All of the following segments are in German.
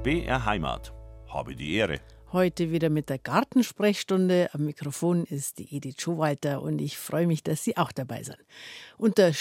BR Heimat. Habe die Ehre. Heute wieder mit der Gartensprechstunde. Am Mikrofon ist die Edith Schowalter und ich freue mich, dass Sie auch dabei sind. Unter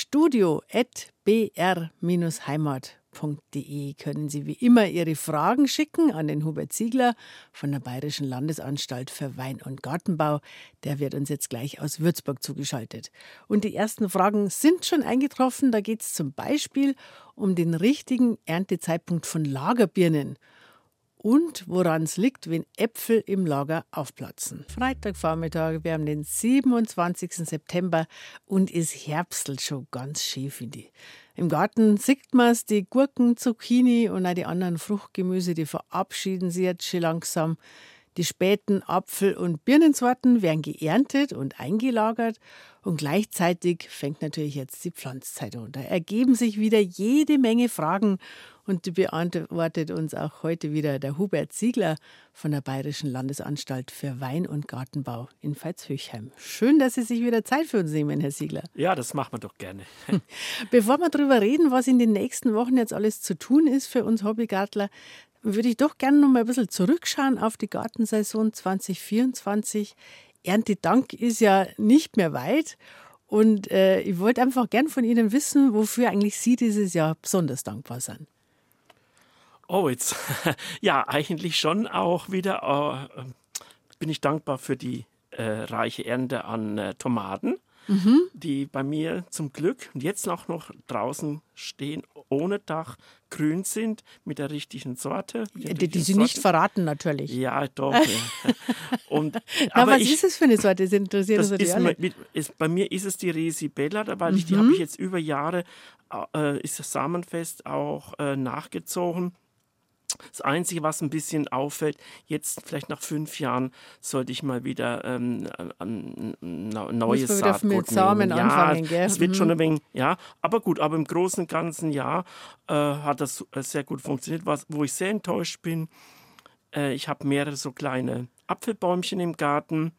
studio@br-heimat.de können Sie wie immer Ihre Fragen schicken an den Hubert Ziegler von der Bayerischen Landesanstalt für Wein- und Gartenbau. Der wird uns jetzt gleich aus Würzburg zugeschaltet. Und die ersten Fragen sind schon eingetroffen. Da geht es zum Beispiel um den richtigen Erntezeitpunkt von Lagerbirnen. Und woran es liegt, wenn Äpfel im Lager aufplatzen. Freitagvormittag, wir haben den 27. September und es herbstelt schon ganz schön, finde ich. Im Garten sieht man es, die Gurken, Zucchini und auch die anderen Fruchtgemüse, die verabschieden sich jetzt schon langsam. Die späten Apfel- und Birnensorten werden geerntet und eingelagert und gleichzeitig fängt natürlich jetzt die Pflanzzeit an. Da ergeben sich wieder jede Menge Fragen und die beantwortet uns auch heute wieder der Hubert Ziegler von der Bayerischen Landesanstalt für Wein- und Gartenbau in Veitshöchheim. Schön, dass Sie sich wieder Zeit für uns nehmen, Herr Ziegler. Ja, das machen wir doch gerne. Bevor wir darüber reden, was in den nächsten Wochen jetzt alles zu tun ist für uns Hobbygartler, würde ich doch gerne noch mal ein bisschen zurückschauen auf die Gartensaison 2024. Erntedank ist ja nicht mehr weit. Und ich wollte einfach gern von Ihnen wissen, wofür eigentlich Sie dieses Jahr besonders dankbar sind. Oh, jetzt, ja, eigentlich schon auch wieder bin ich dankbar für die reiche Ernte an Tomaten, die bei mir zum Glück und jetzt auch noch draußen stehen, ohne Dach, grün sind, mit der richtigen Sorte. Die Sie nicht verraten, natürlich. Ja, doch. Ja. Aber was ist es für eine Sorte? Das interessiert uns natürlich alle. Bei mir ist es die Resibella, weil die habe ich jetzt über Jahre, ist das Samenfest auch nachgezogen. Das Einzige, was ein bisschen auffällt, jetzt vielleicht nach 5 Jahren sollte ich mal wieder neues Saatgut mit Samen anfangen, gell? Es wird schon ein wenig, ja, aber gut, aber im Großen und Ganzen Jahr hat das sehr gut funktioniert. Wo ich sehr enttäuscht bin, ich habe mehrere so kleine Apfelbäumchen im Garten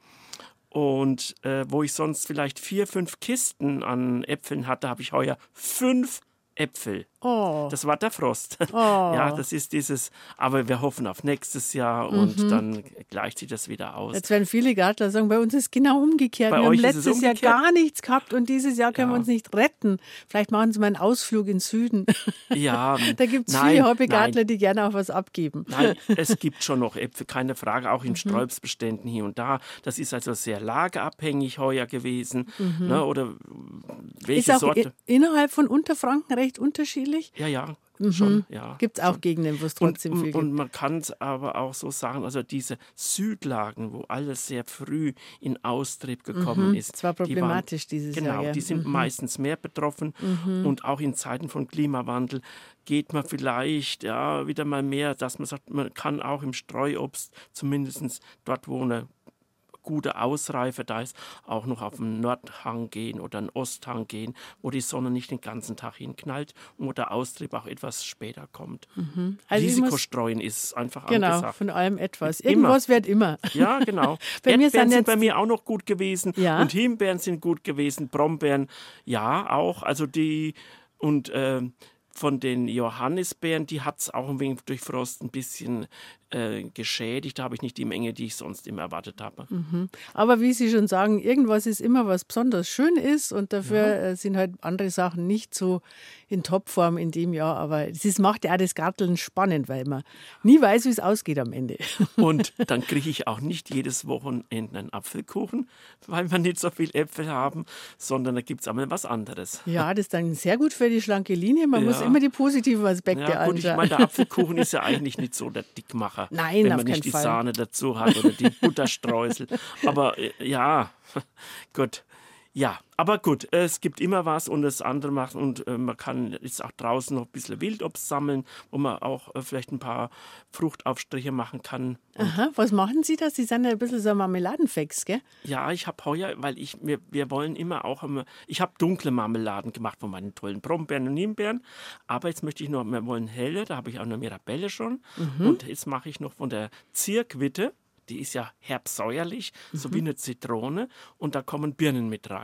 und wo ich sonst vielleicht 4, 5 Kisten an Äpfeln hatte, habe ich heuer 5 Äpfel. Oh. Das war der Frost. Oh. Ja, das ist dieses, aber wir hoffen auf nächstes Jahr und dann gleicht sich das wieder aus. Jetzt werden viele Gartler sagen, bei uns ist genau umgekehrt. Bei wir haben euch ist es letztes Jahr umgekehrt? gar nichts gehabt und dieses Jahr können wir uns nicht retten. Vielleicht machen Sie mal einen Ausflug in den Süden. Ja, Da gibt es viele Hobbygartler, die gerne auch was abgeben. Nein, es gibt schon noch Äpfel, keine Frage, auch in Sträubsbeständen hier und da. Das ist also sehr lagerabhängig heuer gewesen. Ne, oder welche ist auch Sorte? Innerhalb von Unterfranken recht unterschiedlich? Ja, schon. Ja, gibt es auch Gegenden, wo es trotzdem viel gibt. Und man kann es aber auch so sagen, also diese Südlagen, wo alles sehr früh in Austrieb gekommen ist. Das war problematisch dieses Jahr. Genau, ja. die sind meistens mehr betroffen. Und auch in Zeiten von Klimawandel geht man vielleicht wieder mal mehr, dass man sagt, man kann auch im Streuobst zumindest dort, wo eine gute Ausreife da ist, auch noch auf den Nordhang gehen oder einen Osthang gehen, wo die Sonne nicht den ganzen Tag hinknallt und wo der Austrieb auch etwas später kommt. Also Risikostreuen ist einfach genau, angesagt. von allem etwas. Irgendwas wird immer. Ja, genau. Erdbeeren sind bei mir auch noch gut gewesen und Himbeeren sind gut gewesen, Brombeeren, ja, auch. Also die und von den Johannisbeeren, die hat es auch ein wenig durch Frost ein bisschen geschädigt. Da habe ich nicht die Menge, die ich sonst immer erwartet habe. Aber wie Sie schon sagen, irgendwas ist immer, was besonders schön ist und dafür sind halt andere Sachen nicht so in Topform in dem Jahr. Aber es macht ja auch das Garteln spannend, weil man nie weiß, wie es ausgeht am Ende. Und dann kriege ich auch nicht jedes Wochenende einen Apfelkuchen, weil wir nicht so viel Äpfel haben, sondern da gibt es einmal was anderes. Ja, das ist dann sehr gut für die schlanke Linie. Man muss immer die positiven Aspekte anschauen. Ich meine, der Apfelkuchen ist ja eigentlich nicht so der Dickmacher. Nein, wenn man nicht die Sahne dazu hat oder die Butterstreusel. Aber ja, gut. Ja, aber gut, es gibt immer was und das andere macht und man kann jetzt auch draußen noch ein bisschen Wildobst sammeln, wo man auch vielleicht ein paar Fruchtaufstriche machen kann. Aha, was machen Sie da? Sie sind ja ein bisschen so ein Marmeladenfex, gell? Ja, ich habe heuer, weil wir wollen immer auch, ich habe dunkle Marmeladen gemacht von meinen tollen Brombeeren und Himbeeren, aber jetzt möchte ich noch, wir wollen helle, da habe ich auch eine Mirabelle schon und jetzt mache ich noch von der Zierquitte. Die ist ja herbsäuerlich, so wie eine Zitrone. Und da kommen Birnen mit rein.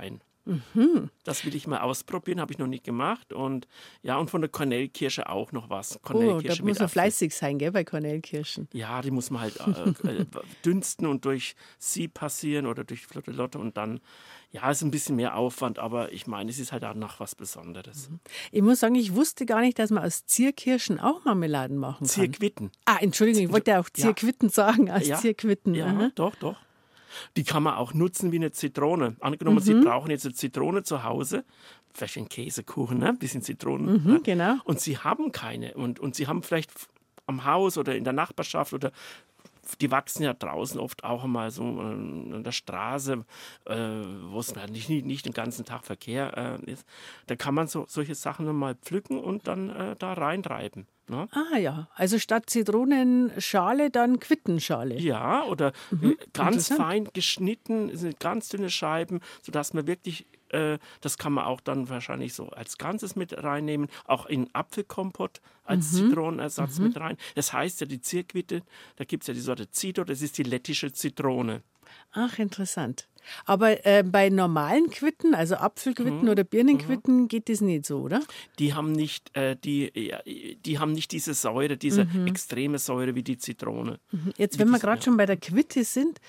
Das will ich mal ausprobieren, habe ich noch nicht gemacht. Und ja, und von der Kornelkirsche auch noch was. Da muss man Apfel. fleißig sein, gell, bei Kornelkirschen. Ja, die muss man halt dünsten und durch Sieb passieren oder durch Flotte und dann, ja, ist ein bisschen mehr Aufwand, aber ich meine, es ist halt auch noch was Besonderes. Ich muss sagen, ich wusste gar nicht, dass man aus Zierkirschen auch Marmeladen machen kann. Zierquitten. Entschuldigung, ich wollte ja auch Zierquitten sagen, aus Ja. Zierquitten. Ja, Aha. doch. Die kann man auch nutzen wie eine Zitrone. Angenommen, Sie brauchen jetzt eine Zitrone zu Hause, vielleicht einen Käsekuchen, ne? Ein bisschen Zitronen. Ne? Genau. Und Sie haben keine. Und Sie haben vielleicht am Haus oder in der Nachbarschaft oder die wachsen ja draußen oft auch mal so an der Straße, wo es nicht den ganzen Tag Verkehr ist. Da kann man solche Sachen mal pflücken und dann da reinreiben. Ne? Ja, also statt Zitronenschale dann Quittenschale. Ja, oder ganz interessant. fein geschnitten, sind ganz dünne Scheiben, sodass man wirklich, das kann man auch dann wahrscheinlich so als Ganzes mit reinnehmen, auch in Apfelkompott als Zitronenersatz mit rein. Das heißt ja, die Zierquitte, da gibt es ja die Sorte Zito, das ist die lettische Zitrone. Ach, interessant. Aber bei normalen Quitten, also Apfelquitten oder Birnenquitten, geht das nicht so, oder? Die haben nicht, die haben nicht diese Säure, diese extreme Säure wie die Zitrone. Jetzt, wenn wir gerade schon bei der Quitte sind,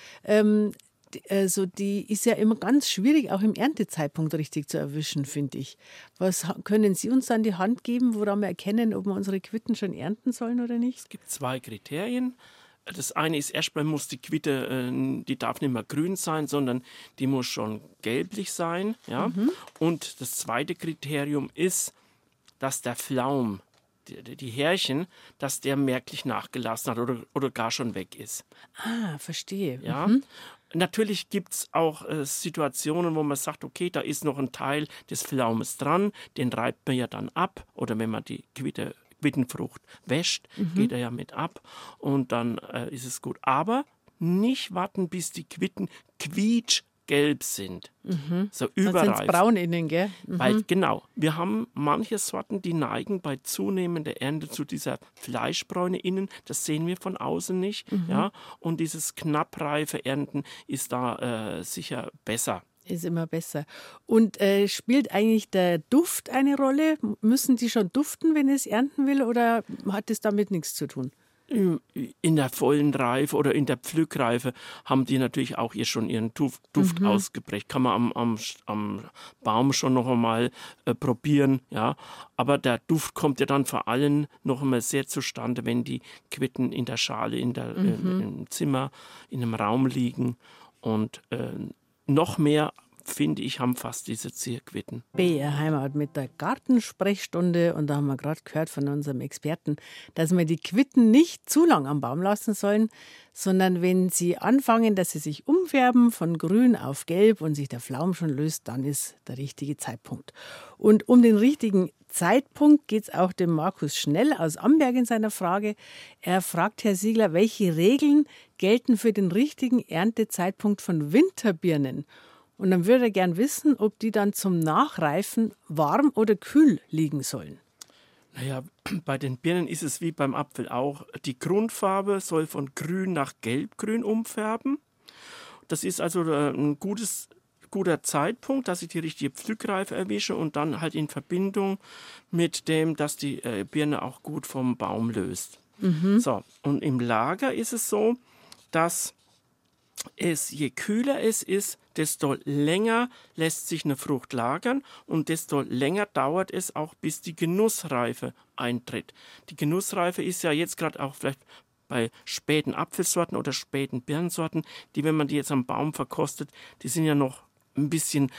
die ist ja immer ganz schwierig, auch im Erntezeitpunkt richtig zu erwischen, finde ich. Was können Sie uns an die Hand geben, woran wir erkennen, ob wir unsere Quitten schon ernten sollen oder nicht? Es gibt 2 Kriterien. Das eine ist, erstmal muss die Quitte, die darf nicht mehr grün sein, sondern die muss schon gelblich sein. Ja? Und das zweite Kriterium ist, dass der Pflaum, die Härchen, dass der merklich nachgelassen hat oder gar schon weg ist. Verstehe. Ja? Natürlich gibt es auch Situationen, wo man sagt, okay, da ist noch ein Teil des Pflaumes dran, den reibt man ja dann ab. Oder wenn man die Quittenfrucht wäscht, geht er ja mit ab und dann ist es gut. Aber nicht warten, bis die Quitten quietschgelb sind. So Dann sind überreif. es braun innen, gell? Weil, genau, wir haben manche Sorten, die neigen bei zunehmender Ernte zu dieser Fleischbräune innen. Das sehen wir von außen nicht. Ja? Und dieses knappreife Ernten ist da sicher besser. Ist immer besser. Und spielt eigentlich der Duft eine Rolle? Müssen die schon duften, wenn ich es ernten will, oder hat das damit nichts zu tun? In der vollen Reife oder in der Pflückreife haben die natürlich auch schon ihren Duft ausgeprägt. Kann man am Baum schon noch einmal probieren. Ja? Aber der Duft kommt ja dann vor allem noch einmal sehr zustande, wenn die Quitten in der Schale, im Zimmer, in einem Raum liegen. Und noch mehr, finde ich, haben fast diese Zierquitten. BR Heimat mit der Gartensprechstunde. Und da haben wir gerade gehört von unserem Experten, dass wir die Quitten nicht zu lang am Baum lassen sollen, sondern wenn sie anfangen, dass sie sich umfärben von grün auf gelb und sich der Pflaum schon löst, dann ist der richtige Zeitpunkt. Und um den richtigen Zeitpunkt geht es auch dem Markus Schnell aus Amberg in seiner Frage. Er fragt Herr Siegler, welche Regeln gelten für den richtigen Erntezeitpunkt von Winterbirnen? Und dann würde er gern wissen, ob die dann zum Nachreifen warm oder kühl liegen sollen. Naja, bei den Birnen ist es wie beim Apfel auch. Die Grundfarbe soll von grün nach gelbgrün umfärben. Das ist also ein guter Zeitpunkt, dass ich die richtige Pflückreife erwische und dann halt in Verbindung mit dem, dass die Birne auch gut vom Baum löst. So, und im Lager ist es so, dass je kühler es ist, desto länger lässt sich eine Frucht lagern und desto länger dauert es auch, bis die Genussreife eintritt. Die Genussreife ist ja jetzt gerade auch vielleicht bei späten Apfelsorten oder späten Birnensorten, die, wenn man die jetzt am Baum verkostet, die sind ja noch ein bisschen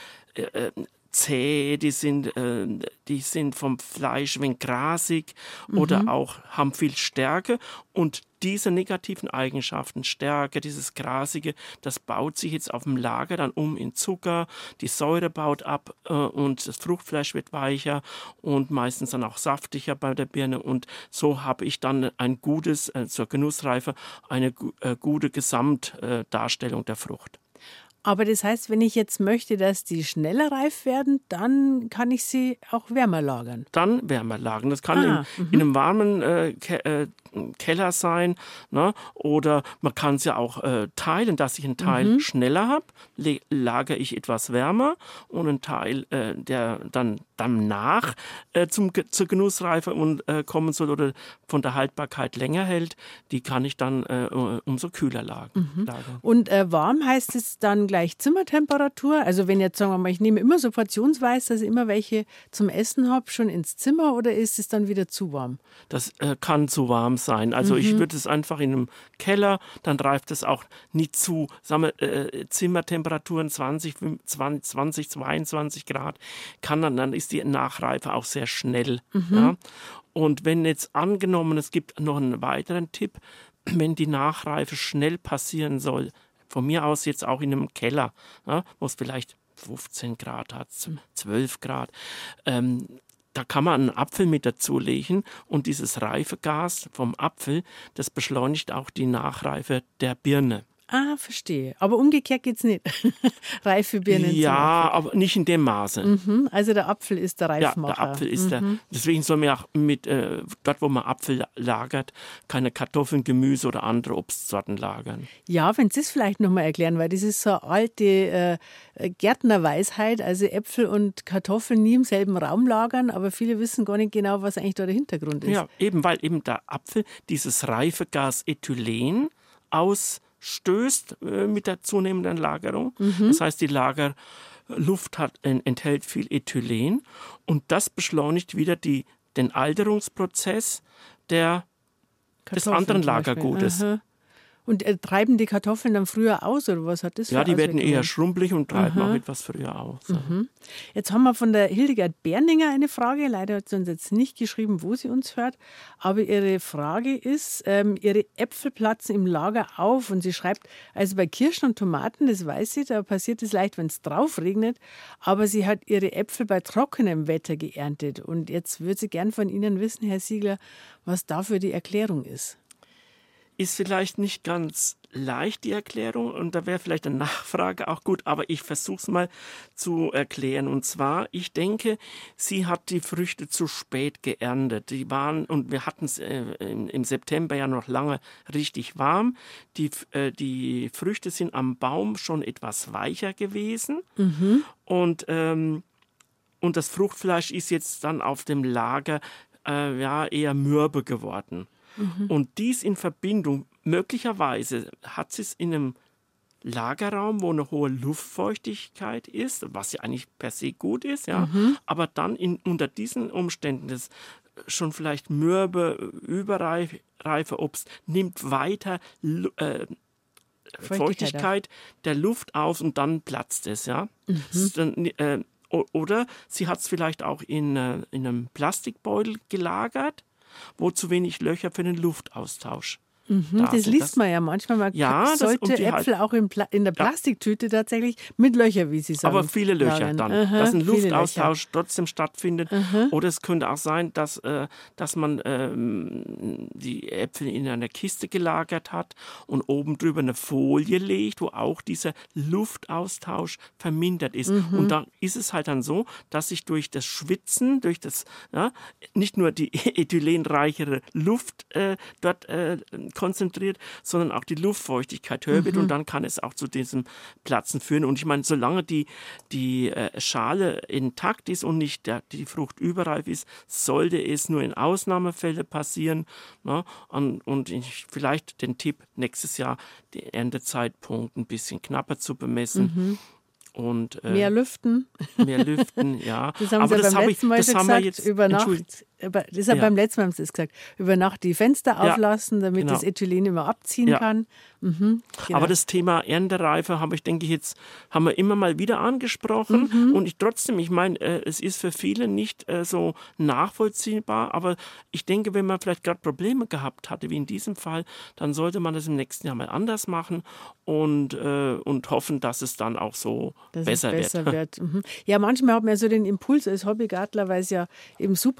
zäh, die sind vom Fleisch ein wenig grasig oder auch haben viel Stärke. Und diese negativen Eigenschaften, Stärke, dieses Grasige, das baut sich jetzt auf dem Lager dann um in Zucker, die Säure baut ab und das Fruchtfleisch wird weicher und meistens dann auch saftiger bei der Birne. Und so habe ich dann ein gutes, zur Genussreife, eine gute Gesamtdarstellung der Frucht. Aber das heißt, wenn ich jetzt möchte, dass die schneller reif werden, dann kann ich sie auch wärmer lagern. Dann wärmer lagern. Das kann in einem warmen Keller sein, ne? Oder man kann es ja auch teilen, dass ich einen Teil schneller habe, lagere ich etwas wärmer und einen Teil, der dann danach zur Genussreife kommen soll oder von der Haltbarkeit länger hält, die kann ich dann umso kühler lagern. Und warm heißt es dann gleich Zimmertemperatur? Also wenn jetzt, sagen wir mal, ich nehme immer so portionsweise, dass ich immer welche zum Essen habe, schon ins Zimmer, oder ist es dann wieder zu warm? Das kann zu warm sein. Also ich würde es einfach in einem Keller, dann reift es auch nicht zu. Sagen wir, Zimmertemperaturen 20, 22 Grad, dann ist die Nachreife auch sehr schnell. Ja? Und wenn jetzt angenommen, es gibt noch einen weiteren Tipp, wenn die Nachreife schnell passieren soll, von mir aus jetzt auch in einem Keller, ja, wo es vielleicht 15 Grad hat, 12 Grad, da kann man einen Apfel mit dazulegen und dieses Reifegas vom Apfel, das beschleunigt auch die Nachreife der Birne. Ah, verstehe. Aber umgekehrt geht es nicht. Reife Birnen. Ja, aber nicht in dem Maße. Also der Apfel ist der Reifmacher. Ja, der Apfel ist deswegen soll man auch dort, wo man Apfel lagert, keine Kartoffeln, Gemüse oder andere Obstsorten lagern. Ja, wenn Sie es vielleicht nochmal erklären, weil das ist so eine alte Gärtnerweisheit, also Äpfel und Kartoffeln nie im selben Raum lagern, aber viele wissen gar nicht genau, was eigentlich da der Hintergrund ist. Ja, eben, weil eben der Apfel dieses Reifegas Ethylen ausstößt mit der zunehmenden Lagerung. Das heißt, die Lagerluft enthält viel Ethylen und das beschleunigt wieder den Alterungsprozess des anderen Lagergutes. Und treiben die Kartoffeln dann früher aus, oder was hat das für Ja, die werden Auswirkungen? eher schrumpelig und treiben auch etwas früher aus. Jetzt haben wir von der Hildegard Berninger eine Frage. Leider hat sie uns jetzt nicht geschrieben, wo sie uns hört. Aber ihre Frage ist, ihre Äpfel platzen im Lager auf. Und sie schreibt, also bei Kirschen und Tomaten, das weiß sie, da passiert es leicht, wenn es drauf regnet. Aber sie hat ihre Äpfel bei trockenem Wetter geerntet. Und jetzt würde sie gern von Ihnen wissen, Herr Siegler, was dafür die Erklärung ist. Ist vielleicht nicht ganz leicht, die Erklärung, und da wäre vielleicht eine Nachfrage auch gut, aber ich versuche es mal zu erklären. Und zwar, ich denke, sie hat die Früchte zu spät geerntet. Und wir hatten es im September ja noch lange richtig warm. Die Früchte sind am Baum schon etwas weicher gewesen. Und das Fruchtfleisch ist jetzt dann auf dem Lager eher mürbe geworden. Und dies in Verbindung, möglicherweise hat sie es in einem Lagerraum, wo eine hohe Luftfeuchtigkeit ist, was ja eigentlich per se gut ist, ja, aber dann unter diesen Umständen das schon vielleicht mürbe, überreife Obst nimmt weiter Feuchtigkeit der Luft auf und dann platzt es, ja. Oder sie hat es vielleicht auch in einem Plastikbeutel gelagert, wo zu wenig Löcher für den Luftaustausch Das liest man ja manchmal. Man sollte Äpfel auch in der Plastiktüte tatsächlich mit Löchern, wie Sie sagen. Aber viele Löcher dann, dass ein Luftaustausch trotzdem stattfindet. Oder es könnte auch sein, dass man die Äpfel in einer Kiste gelagert hat und oben drüber eine Folie legt, wo auch dieser Luftaustausch vermindert ist. Und da ist es halt dann so, dass sich durch das Schwitzen, nicht nur die ethylenreichere Luft dort konzentriert, sondern auch die Luftfeuchtigkeit höher wird und dann kann es auch zu diesem Platzen führen. Und ich meine, solange die Schale intakt ist und nicht die Frucht überreif ist, sollte es nur in Ausnahmefällen passieren. Ne? Und vielleicht den Tipp, nächstes Jahr den Erntezeitpunkt ein bisschen knapper zu bemessen. Und, mehr lüften. Mehr lüften, ja. Das haben Sie beim letzten Mal gesagt, über Nacht. Das haben beim letzten Mal haben Sie es gesagt. Über Nacht die Fenster auflassen, damit das Ethylen immer abziehen kann. Genau. Aber das Thema Erntereife haben wir immer mal wieder angesprochen. Und ich meine, es ist für viele nicht so nachvollziehbar. Aber ich denke, wenn man vielleicht gerade Probleme gehabt hatte, wie in diesem Fall, dann sollte man das im nächsten Jahr mal anders machen und hoffen, dass es dann auch so besser wird. Ja, manchmal hat man ja so den Impuls als Hobbygartler, weil es ja im Supermarkt oft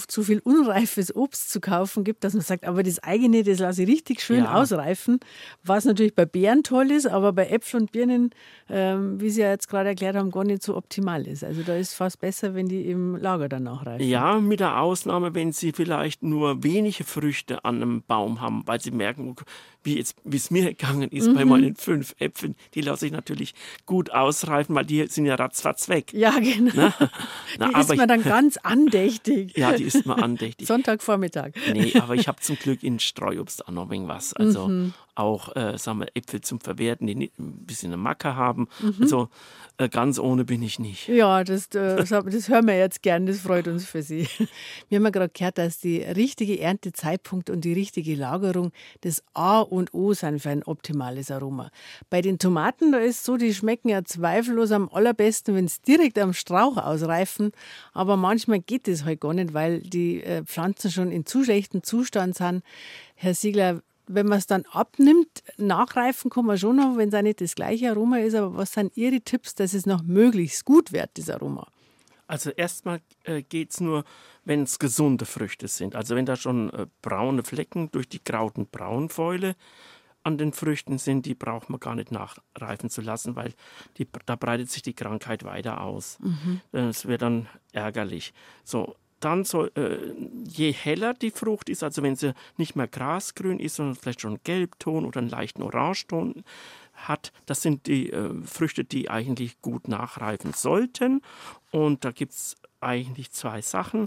oft so viel unreifes Obst zu kaufen gibt, dass man sagt, aber das eigene, das lasse ich richtig schön ausreifen, was natürlich bei Beeren toll ist, aber bei Äpfeln und Birnen, wie Sie ja jetzt gerade erklärt haben, gar nicht so optimal ist. Also da ist es fast besser, wenn die im Lager dann nachreifen. Ja, mit der Ausnahme, wenn Sie vielleicht nur wenige Früchte an einem Baum haben, weil Sie merken, wie es mir gegangen ist bei meinen 5 Äpfeln, die lasse ich natürlich gut ausreifen, weil die sind ja ratzfatz weg. Ja, genau. Die isst man dann ganz andächtig. Ja, die isst man andächtig. Sonntagvormittag. Nee, aber ich habe zum Glück in Streuobst auch noch irgendwas. Also auch sagen wir, Äpfel zum Verwerten, die nicht ein bisschen eine Macke haben. Also ganz ohne bin ich nicht. Ja, das hören wir jetzt gern, das freut uns für Sie. Wir haben ja gerade gehört, dass die richtige Erntezeitpunkt und die richtige Lagerung das A und O sind für ein optimales Aroma. Bei den Tomaten, da ist es so, die schmecken ja zweifellos am allerbesten, wenn es direkt am Strauch ausreifen. Aber manchmal geht das halt gar nicht, weil die Pflanzen schon in zu schlechtem Zustand sind. Herr Siegler, wenn man es dann abnimmt, nachreifen kann man schon noch, wenn es auch nicht das gleiche Aroma ist. Aber was sind Ihre Tipps, dass es noch möglichst gut wird, das Aroma? Also erstmal geht es nur, wenn es gesunde Früchte sind. Also wenn da schon braune Flecken durch die grauen Braunfäule an den Früchten sind, die braucht man gar nicht nachreifen zu lassen, weil da breitet sich die Krankheit weiter aus. Das wäre dann ärgerlich. So. Dann je heller die Frucht ist, also wenn sie nicht mehr grasgrün ist, sondern vielleicht schon einen Gelbton oder einen leichten Orangeton hat, das sind die Früchte, die eigentlich gut nachreifen sollten. Und da gibt es eigentlich 2 Sachen.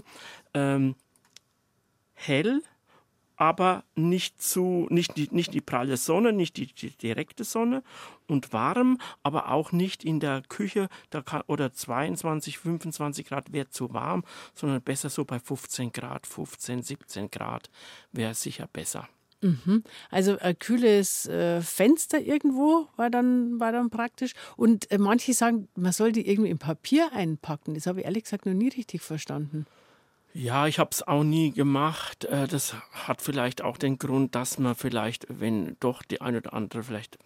Hell, aber nicht die pralle Sonne, nicht die direkte Sonne und warm, aber auch nicht in der Küche oder 22, 25 Grad wäre zu warm, sondern besser so bei 15 Grad, 15, 17 Grad wäre sicher besser. Also ein kühles Fenster irgendwo war dann praktisch. Und manche sagen, man soll die irgendwie in Papier einpacken. Das habe ich ehrlich gesagt noch nie richtig verstanden. Ja, ich habe es auch nie gemacht. Das hat vielleicht auch den Grund, dass man vielleicht, wenn doch die eine oder andere vielleicht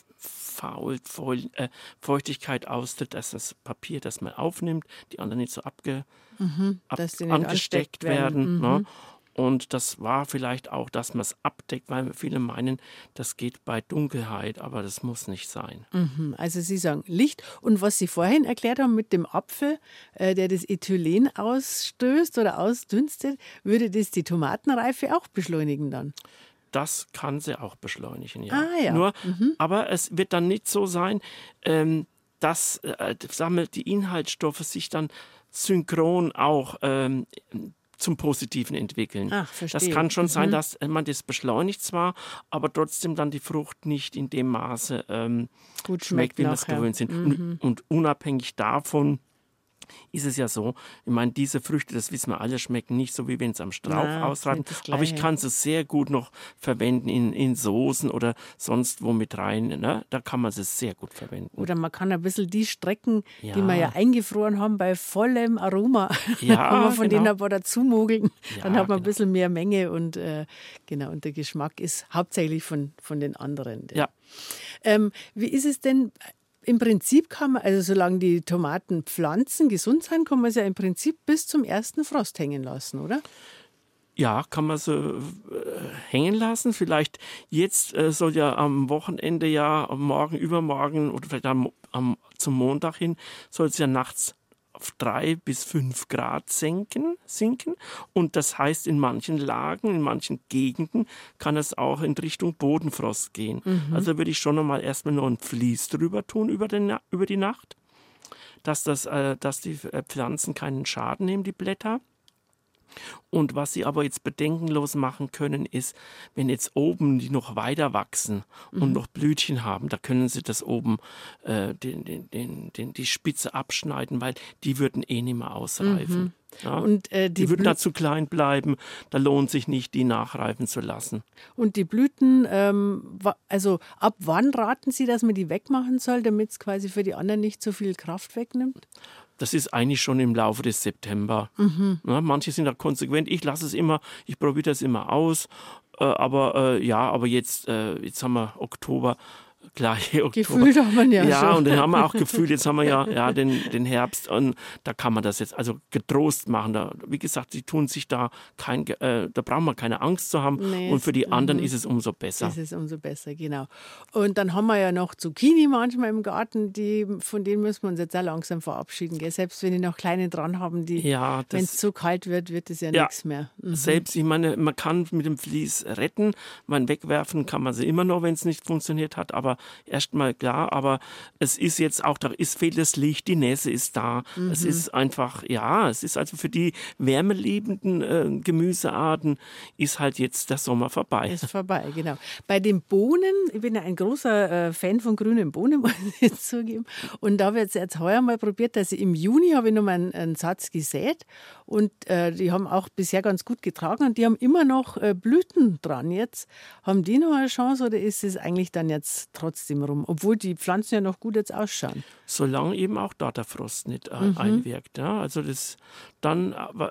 Feuchtigkeit austritt, dass das Papier, das man aufnimmt, die anderen nicht so angesteckt werden. Ne? Und das war vielleicht auch, dass man es abdeckt, weil viele meinen, das geht bei Dunkelheit, aber das muss nicht sein. Also Sie sagen Licht. Und was Sie vorhin erklärt haben mit dem Apfel, der das Ethylen ausstößt oder ausdünstet, würde das die Tomatenreife auch beschleunigen dann? Das kann sie auch beschleunigen, ja. Ah, ja. Nur, aber es wird dann nicht so sein, dass die Inhaltsstoffe sich dann synchron auch zum Positiven entwickeln. Ach, verstehe. Das kann schon sein, dass man das beschleunigt zwar, aber trotzdem dann die Frucht nicht in dem Maße gut schmeckt, wie wir es gewöhnt sind. Und unabhängig davon ist es ja so, ich meine, diese Früchte, das wissen wir alle, schmecken nicht so, wie wenn es am Strauch ausreifen. Aber ich kann sie sehr gut noch verwenden in Soßen oder sonst wo mit rein. Ne? Da kann man sie sehr gut verwenden. Oder man kann ein bisschen die Strecken, die wir ja eingefroren haben, bei vollem Aroma, kann man von denen ein paar dazu mogeln. Dann hat man ein bisschen mehr Menge und und der Geschmack ist hauptsächlich von den anderen. Ja. Wie ist es denn? Im Prinzip kann man, also solange die Tomatenpflanzen gesund sind, kann man sie ja im Prinzip bis zum ersten Frost hängen lassen, oder? Ja, kann man sie hängen lassen. Vielleicht jetzt soll ja am Wochenende morgen, übermorgen oder vielleicht zum Montag hin, soll es ja nachts auf 3 bis 5 Grad sinken. Und das heißt, in manchen Lagen, in manchen Gegenden kann es auch in Richtung Bodenfrost gehen. Also würde ich schon noch mal erstmal noch ein Vlies drüber tun über die Nacht, dass die Pflanzen keinen Schaden nehmen, die Blätter. Und was Sie aber jetzt bedenkenlos machen können, ist, wenn jetzt oben die noch weiter wachsen und noch Blütchen haben, da können Sie das oben die Spitze abschneiden, weil die würden eh nicht mehr ausreifen. Ja? Und die würden da zu klein bleiben, da lohnt sich nicht, die nachreifen zu lassen. Und die Blüten, also ab wann raten Sie, dass man die wegmachen soll, damit es quasi für die anderen nicht so viel Kraft wegnimmt? Das ist eigentlich schon im Laufe des September. Ja, manche sind da konsequent. Ich lasse es immer, ich probiere das immer aus. Aber jetzt haben wir Oktober, gleiche Oktober. Gefühlt haben wir ja schon. Und dann haben wir auch gefühlt, jetzt haben wir ja den Herbst und da kann man das jetzt also getrost machen. Da, wie gesagt, sie tun sich da da brauchen wir keine Angst zu haben und für die anderen ist es umso besser. Ist es umso besser, genau. Und dann haben wir ja noch Zucchini manchmal im Garten, von denen müssen wir uns jetzt auch langsam verabschieden. Gell? Selbst wenn die noch kleine dran haben, wenn es zu kalt wird, wird es ja nichts mehr. Selbst, ich meine, man kann mit dem Vlies retten, wegwerfen kann man sie immer noch, wenn es nicht funktioniert hat, aber erstmal klar, aber es ist jetzt auch, fehlt das Licht, die Nässe ist da. Es ist einfach, es ist also für die wärmeliebenden Gemüsearten ist halt jetzt der Sommer vorbei. Ist vorbei, genau. Bei den Bohnen, ich bin ja ein großer Fan von grünen Bohnen, muss ich jetzt zugeben. Und da habe ich jetzt heuer mal probiert, dass im Juni habe ich noch mal einen Satz gesät und die haben auch bisher ganz gut getragen und die haben immer noch Blüten dran jetzt. Haben die noch eine Chance oder ist es eigentlich dann jetzt trotzdem rum? Obwohl die Pflanzen ja noch gut jetzt ausschauen. Solange eben auch da der Frost nicht einwirkt. Ja? Also dann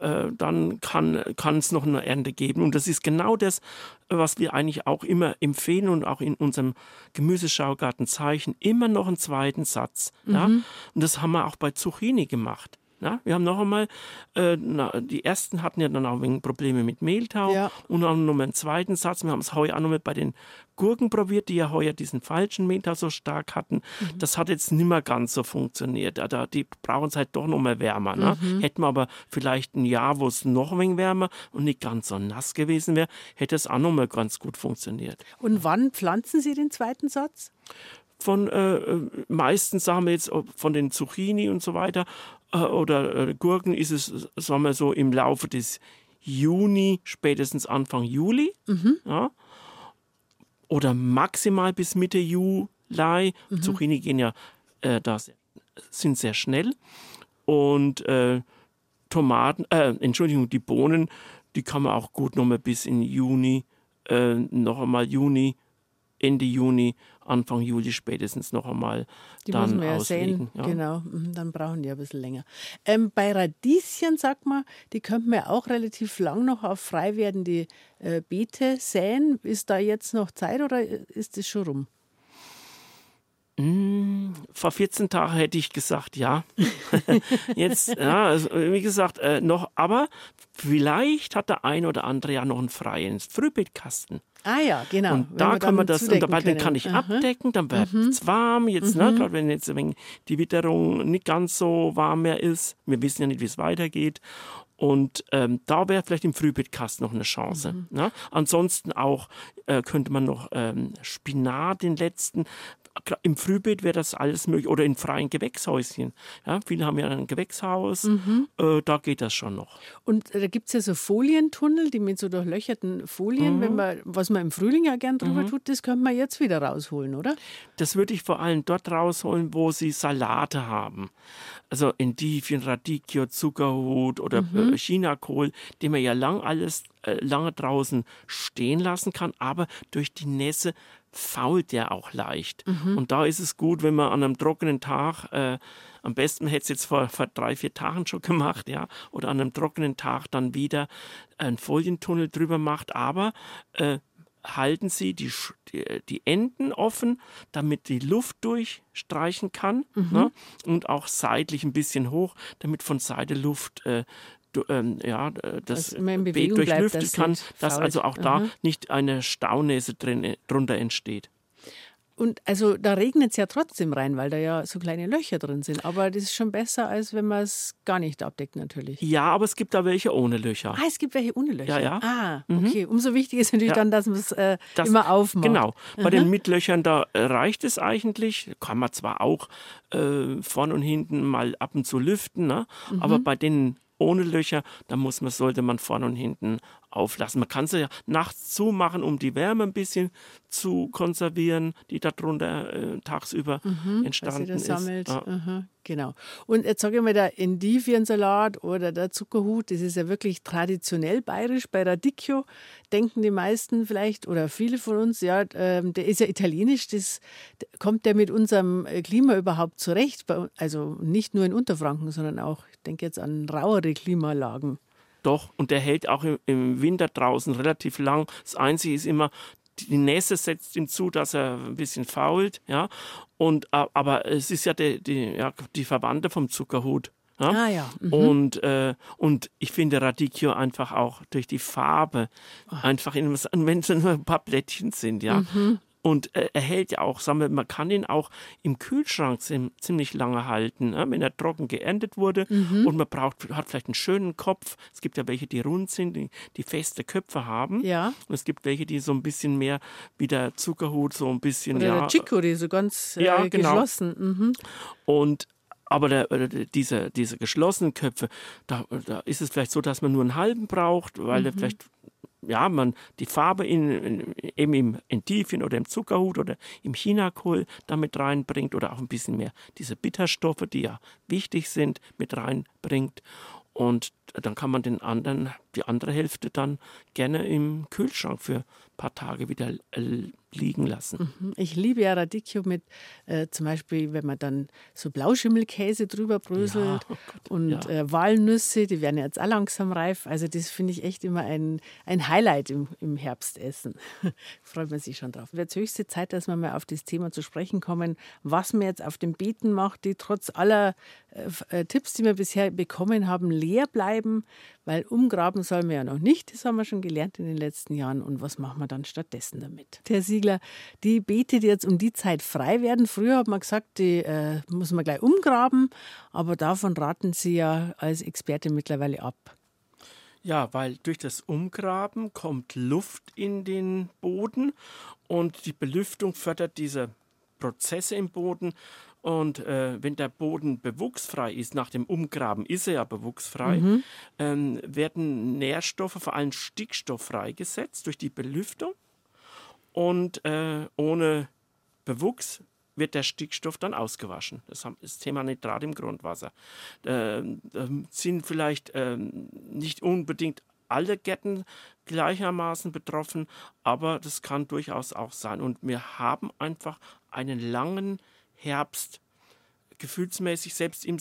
kann es noch eine Ernte geben. Und das ist genau das, was wir eigentlich auch immer empfehlen und auch in unserem Gemüseschaugarten zeichnen. Immer noch einen zweiten Satz. Ja? Und das haben wir auch bei Zucchini gemacht. Ja, wir haben noch einmal, die ersten hatten ja dann auch ein wenig Probleme mit Mehltau und haben noch mal einen zweiten Satz. Wir haben es heuer auch noch mal bei den Gurken probiert, die ja heuer diesen falschen Mehltau so stark hatten. Das hat jetzt nicht mehr ganz so funktioniert. Die brauchen es halt doch noch mal wärmer. Ne? Hätten wir aber vielleicht ein Jahr, wo es noch ein wenig wärmer und nicht ganz so nass gewesen wäre, hätte es auch noch mal ganz gut funktioniert. Und wann pflanzen Sie den zweiten Satz? Meistens sagen wir jetzt von den Zucchini und so weiter oder Gurken ist es, sagen wir so, im Laufe des Juni, spätestens Anfang Juli. Ja, oder maximal bis Mitte Juli. Zucchini gehen ja, sind sehr schnell. Und die Bohnen, die kann man auch gut nochmal bis in Juni, noch einmal Juni, Ende Juni, Anfang Juli spätestens noch einmal die dann muss man ja auslegen. sehen, genau, dann brauchen die ein bisschen länger. Bei Radieschen, sagt man, die könnten wir auch relativ lang noch auf frei werdende Beete säen. Ist da jetzt noch Zeit oder ist das schon rum? Vor 14 Tagen hätte ich gesagt, ja. Jetzt, also, wie gesagt, noch, aber vielleicht hat der ein oder andere ja noch einen freien Frühbeetkasten. Ah ja, genau. Und da kann man das, und dabei den kann ich abdecken, dann wird es warm jetzt, gerade wenn jetzt die Witterung nicht ganz so warm mehr ist. Wir wissen ja nicht, wie es weitergeht. Und da wäre vielleicht im Frühbeetkasten noch eine Chance. Ne? Ansonsten auch könnte man noch Spinat, den letzten. Im Frühbeet wäre das alles möglich. Oder in freien Gewächshäuschen. Ja, viele haben ja ein Gewächshaus. Da geht das schon noch. Und da gibt es ja so Folientunnel, die mit so durchlöcherten Folien, was man im Frühling ja gern drüber tut, das könnte man jetzt wieder rausholen, oder? Das würde ich vor allem dort rausholen, wo sie Salate haben. Also Endivien, Radicchio, Zuckerhut oder Chinakohl, den man ja lange draußen stehen lassen kann, aber durch die Nässe fault der auch leicht. Und da ist es gut, wenn man an einem trockenen Tag, am besten hätte es jetzt vor 3-4 Tagen schon gemacht, ja, oder an einem trockenen Tag dann wieder einen Folientunnel drüber macht, aber halten Sie die Enden offen, damit die Luft durchstreichen kann, ne? Und auch seitlich ein bisschen hoch, damit von Seite Luft das Beet durchlüftet kann, dass also auch da nicht eine Staunässe drunter entsteht. Und also da regnet es ja trotzdem rein, weil da ja so kleine Löcher drin sind. Aber das ist schon besser, als wenn man es gar nicht abdeckt natürlich. Ja, aber es gibt da welche ohne Löcher. Ah, es gibt welche ohne Löcher? Ja. Ah, okay. Umso wichtiger ist natürlich dann, dass man es immer aufmacht. Genau. Bei den Mitlöchern, da reicht es eigentlich. Kann man zwar auch vorn und hinten mal ab und zu lüften, ne? Aber bei den ohne Löcher, da sollte man vorne und hinten auflassen. Man kann sie ja nachts zumachen, um die Wärme ein bisschen zu konservieren, die darunter tagsüber entstanden ist. Sammelt. Ja. Genau. Und jetzt sage ich mal, der Endiviensalat oder der Zuckerhut, das ist ja wirklich traditionell bayerisch. Bei Radicchio denken die meisten vielleicht oder viele von uns, ja, der ist ja italienisch, kommt der mit unserem Klima überhaupt zurecht? Also nicht nur in Unterfranken, sondern auch, ich denke jetzt an rauere Klimalagen. Doch, und der hält auch im Winter draußen relativ lang. Das Einzige ist immer, die Nässe setzt hinzu, dass er ein bisschen fault. Ja? Aber es ist ja die Verwandte vom Zuckerhut. Ja? Ah ja. Mhm. Und ich finde Radicchio einfach auch durch die Farbe, einfach wenn es nur ein paar Blättchen sind, ja. Und er hält ja auch, sagen wir, man kann ihn auch im Kühlschrank ziemlich lange halten, wenn er trocken geerntet wurde und man hat vielleicht einen schönen Kopf. Es gibt ja welche, die rund sind, die feste Köpfe haben. Ja. Und es gibt welche, die so ein bisschen mehr wie der Zuckerhut, so ein bisschen, Oder der Chicorée, so ganz genau. geschlossen. Mhm. Aber diese geschlossenen Köpfe, da ist es vielleicht so, dass man nur einen halben braucht, weil er vielleicht man die Farbe eben im Endivian oder im Zuckerhut oder im Chinakohl damit reinbringt oder auch ein bisschen mehr diese Bitterstoffe, die ja wichtig sind, mit reinbringt. Und dann kann man die andere Hälfte dann gerne im Kühlschrank für ein paar Tage wieder liegen lassen. Ich liebe ja Radicchio mit zum Beispiel, wenn man dann so Blauschimmelkäse drüber bröselt und Walnüsse, die werden jetzt auch langsam reif. Also das finde ich echt immer ein Highlight im Herbstessen. Freut man sich schon drauf. Es wird höchste Zeit, dass wir mal auf das Thema zu sprechen kommen, was man jetzt auf den Beeten macht, die trotz aller Tipps, die wir bisher bekommen haben, leer bleiben, weil umgraben sollen wir ja noch nicht. Das haben wir schon gelernt in den letzten Jahren. Und was machen wir dann stattdessen damit? Herr Siegler, die Beete, die jetzt um die Zeit frei werden, früher hat man gesagt, die muss man gleich umgraben, aber davon raten Sie ja als Experte mittlerweile ab. Ja, weil durch das Umgraben kommt Luft in den Boden und die Belüftung fördert diese Prozesse im Boden. Und wenn der Boden bewuchsfrei ist, nach dem Umgraben ist er ja bewuchsfrei, werden Nährstoffe, vor allem Stickstoff, freigesetzt durch die Belüftung. Und ohne Bewuchs wird der Stickstoff dann ausgewaschen. Das ist das Thema Nitrat im Grundwasser. Sind vielleicht nicht unbedingt alle Gärten gleichermaßen betroffen, aber das kann durchaus auch sein. Und wir haben einfach einen langen Herbst, gefühlsmäßig selbst im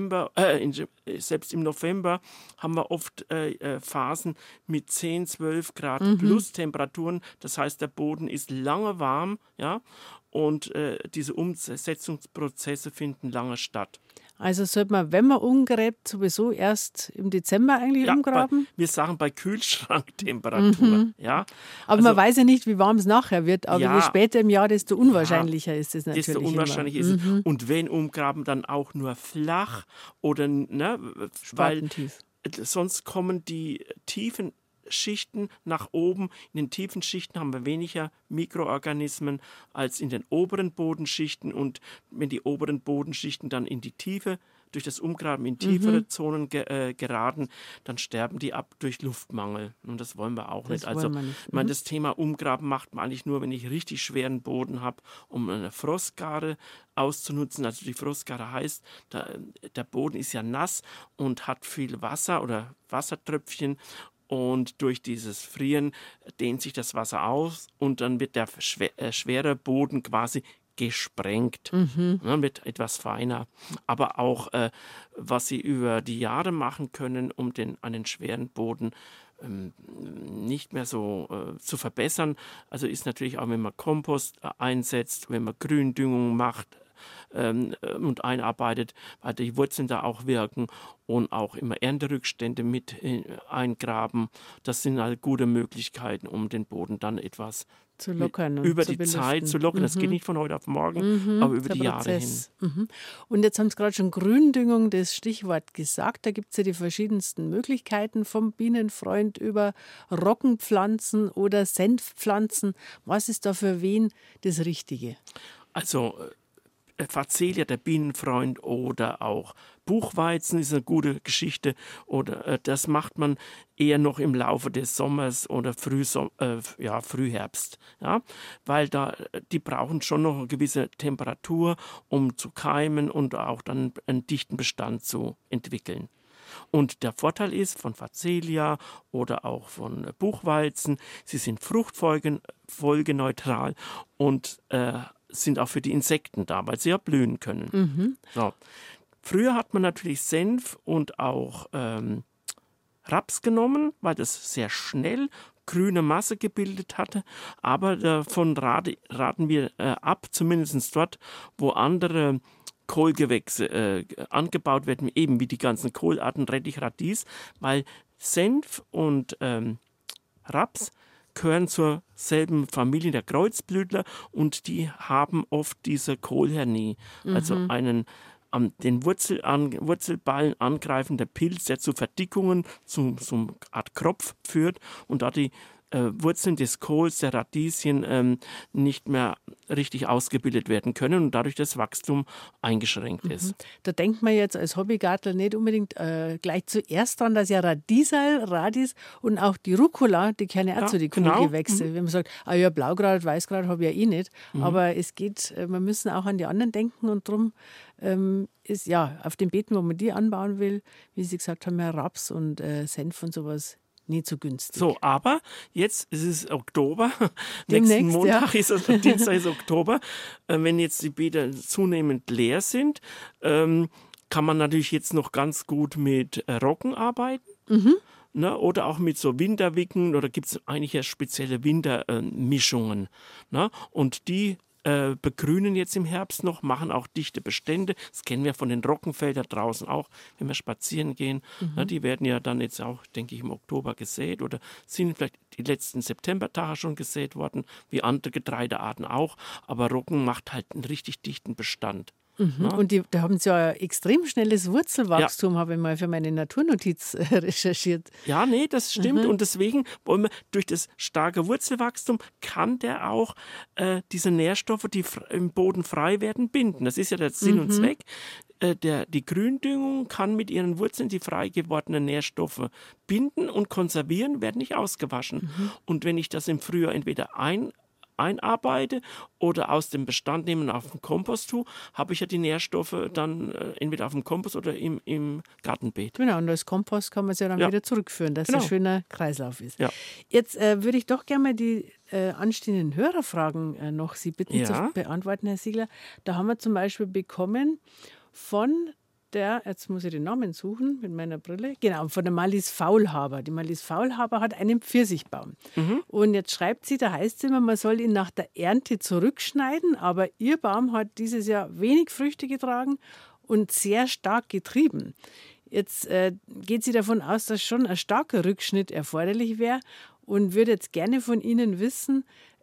November haben wir oft Phasen mit 10, 12 Grad plus Temperaturen. Das heißt, der Boden ist lange warm, ja, und diese Umsetzungsprozesse finden lange statt. Also sollte man, wenn man umgräbt, sowieso erst im Dezember eigentlich umgraben? Wir sagen bei Kühlschranktemperatur. Ja? Aber man weiß ja nicht, wie warm es nachher wird. Aber je später im Jahr, desto unwahrscheinlicher ist es natürlich. Desto unwahrscheinlicher ist es. Und wenn umgraben, dann auch nur flach oder, weil sonst kommen die tiefen Schichten nach oben. In den tiefen Schichten haben wir weniger Mikroorganismen als in den oberen Bodenschichten. Und wenn die oberen Bodenschichten dann in die Tiefe, durch das Umgraben in tiefere Zonen geraten, dann sterben die ab durch Luftmangel. Und das wollen wir auch nicht. Also, das Thema Umgraben macht man eigentlich nur, wenn ich richtig schweren Boden habe, um eine Frostgarde auszunutzen. Also die Frostgarde heißt, der Boden ist ja nass und hat viel Wasser oder Wassertröpfchen. Und durch dieses Frieren dehnt sich das Wasser aus und dann wird der schwere Boden quasi gesprengt. Dann wird etwas feiner. Aber auch, was Sie über die Jahre machen können, um einen schweren Boden nicht mehr so zu verbessern. Also ist natürlich auch, wenn man Kompost einsetzt, wenn man Gründüngung macht, und einarbeitet, weil die Wurzeln da auch wirken und auch immer Ernterückstände mit eingraben. Das sind halt gute Möglichkeiten, um den Boden dann etwas zu lockern über die Zeit zu lockern. Das geht nicht von heute auf morgen, aber über die Jahre hin. Und jetzt haben Sie gerade schon Gründüngung, das Stichwort gesagt. Da gibt es ja die verschiedensten Möglichkeiten, vom Bienenfreund über Roggenpflanzen oder Senfpflanzen. Was ist da für wen das Richtige? Also Facelia, der Bienenfreund, oder auch Buchweizen ist eine gute Geschichte. Oder das macht man eher noch im Laufe des Sommers oder Frühherbst. Ja? Weil die brauchen schon noch eine gewisse Temperatur, um zu keimen und auch dann einen dichten Bestand zu entwickeln. Und der Vorteil ist von Facelia oder auch von Buchweizen, sie sind fruchtfolgeneutral und sind auch für die Insekten da, weil sie ja blühen können. So. Früher hat man natürlich Senf und auch Raps genommen, weil das sehr schnell grüne Masse gebildet hatte. Aber davon raten wir ab, zumindest dort, wo andere Kohlgewächse angebaut werden, eben wie die ganzen Kohlarten, Rettich, Radies, weil Senf und Raps gehören zur selben Familie der Kreuzblütler und die haben oft diese Kohlhernie, also einen den Wurzelballen angreifender Pilz, der zu Verdickungen, zu so einer Art Kropf führt und da die Wurzeln des Kohls, der Radieschen nicht mehr richtig ausgebildet werden können und dadurch das Wachstum eingeschränkt ist. Da denkt man jetzt als Hobbygartler nicht unbedingt gleich zuerst dran, dass ja Radis und auch die Rucola, die kennen ja auch zu den Kohlgewächse. Wenn man sagt, ja, Blaukraut, Weißkraut habe ich ja eh nicht. Aber es geht, wir müssen auch an die anderen denken und darum ist ja auf den Beeten, wo man die anbauen will, wie Sie gesagt haben, ja, Raps und Senf und sowas nicht so günstig. So, aber jetzt ist es Oktober. Demnächst, nächsten Montag ist es, Dienstag ist Oktober. Wenn jetzt die Beete zunehmend leer sind, kann man natürlich jetzt noch ganz gut mit Roggen arbeiten. Ne, oder auch mit so Winterwicken, oder gibt es eigentlich ja spezielle Wintermischungen. Ne? Und die begrünen jetzt im Herbst noch, machen auch dichte Bestände. Das kennen wir von den Roggenfeldern draußen auch, wenn wir spazieren gehen. Ja, die werden ja dann jetzt auch, denke ich, im Oktober gesät oder sind vielleicht die letzten Septembertage schon gesät worden, wie andere Getreidearten auch. Aber Roggen macht halt einen richtig dichten Bestand. Ja. Und da haben sie ja ein extrem schnelles Wurzelwachstum, habe ich mal für meine Naturnotiz recherchiert. Ja, nee, das stimmt. Und deswegen wollen wir durch das starke Wurzelwachstum kann der auch diese Nährstoffe, die im Boden frei werden, binden. Das ist ja der Sinn und Zweck. Die Gründüngung kann mit ihren Wurzeln die frei gewordenen Nährstoffe binden und konservieren, werden nicht ausgewaschen. Und wenn ich das im Frühjahr entweder einarbeite oder aus dem Bestand nehmen und auf den Kompost tue, habe ich ja die Nährstoffe dann entweder auf dem Kompost oder im Gartenbeet. Genau, und als Kompost kann man es ja dann wieder zurückführen, dass es ein schöner Kreislauf ist. Ja. Jetzt würde ich doch gerne mal die anstehenden Hörerfragen noch Sie bitten zu beantworten, Herr Siegler. Da haben wir zum Beispiel bekommen von jetzt muss ich den Namen suchen mit meiner Brille, genau, von der Marlies Faulhaber. Die Marlies Faulhaber hat einen Pfirsichbaum. Und jetzt schreibt sie, da heißt es immer, man soll ihn nach der Ernte zurückschneiden, aber ihr Baum hat dieses Jahr wenig Früchte getragen und sehr stark getrieben. Jetzt geht sie davon aus, dass schon ein starker Rückschnitt erforderlich wäre und würde jetzt gerne von Ihnen wissen,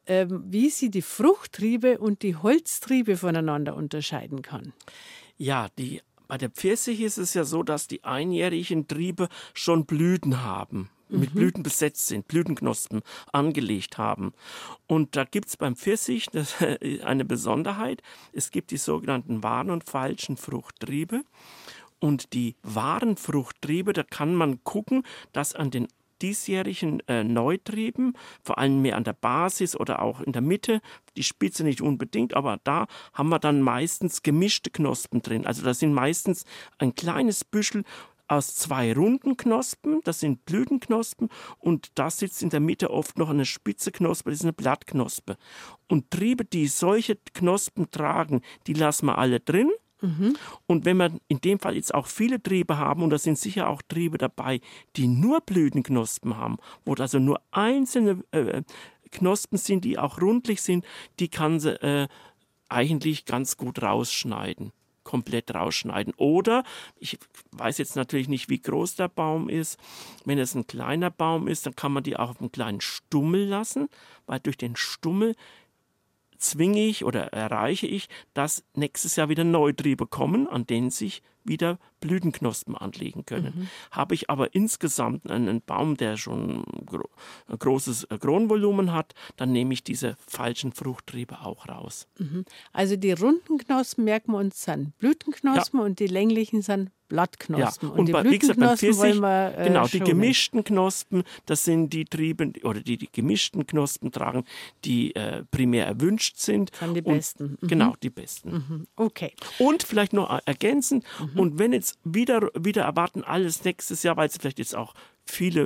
wie sie die Fruchttriebe und die Holztriebe voneinander unterscheiden kann. Ja, bei der Pfirsich ist es ja so, dass die einjährigen Triebe schon Blüten haben, mit Blüten besetzt sind, Blütenknospen angelegt haben. Und da gibt es beim Pfirsich eine Besonderheit. Es gibt die sogenannten wahren und falschen Fruchttriebe. Und die wahren Fruchttriebe, da kann man gucken, dass an den diesjährigen Neutrieben, vor allem mehr an der Basis oder auch in der Mitte, die Spitze nicht unbedingt, aber da haben wir dann meistens gemischte Knospen drin. Also da sind meistens ein kleines Büschel aus 2 runden Knospen, das sind Blütenknospen, und da sitzt in der Mitte oft noch eine spitze Knospe, das ist eine Blattknospe. Und Triebe, die solche Knospen tragen, die lassen wir alle drin. Und wenn wir in dem Fall jetzt auch viele Triebe haben, und da sind sicher auch Triebe dabei, die nur Blütenknospen haben, wo also nur einzelne Knospen sind, die auch rundlich sind, die kann sie eigentlich ganz gut rausschneiden, komplett rausschneiden. Oder, ich weiß jetzt natürlich nicht, wie groß der Baum ist, wenn es ein kleiner Baum ist, dann kann man die auch auf einen kleinen Stummel lassen, weil durch den Stummel zwinge ich oder erreiche ich, dass nächstes Jahr wieder Neutriebe kommen, an denen sich wieder Blütenknospen anlegen können. Habe ich aber insgesamt einen Baum, der schon ein großes Kronvolumen hat, dann nehme ich diese falschen Fruchttriebe auch raus. Also die runden Knospen, merken wir uns, sind Blütenknospen und die länglichen sind Blattknospen. Ja. Und die wie gesagt, beim Blütenknospen Pfirsich, wollen wir genau, die schonen. gemischten Knospen, das sind die Triebe, oder die gemischten Knospen tragen, die primär erwünscht sind. Das sind die besten. Genau, die besten. Okay. Und vielleicht noch ergänzend, und wenn jetzt wieder erwarten alles nächstes Jahr, weil es vielleicht jetzt auch viele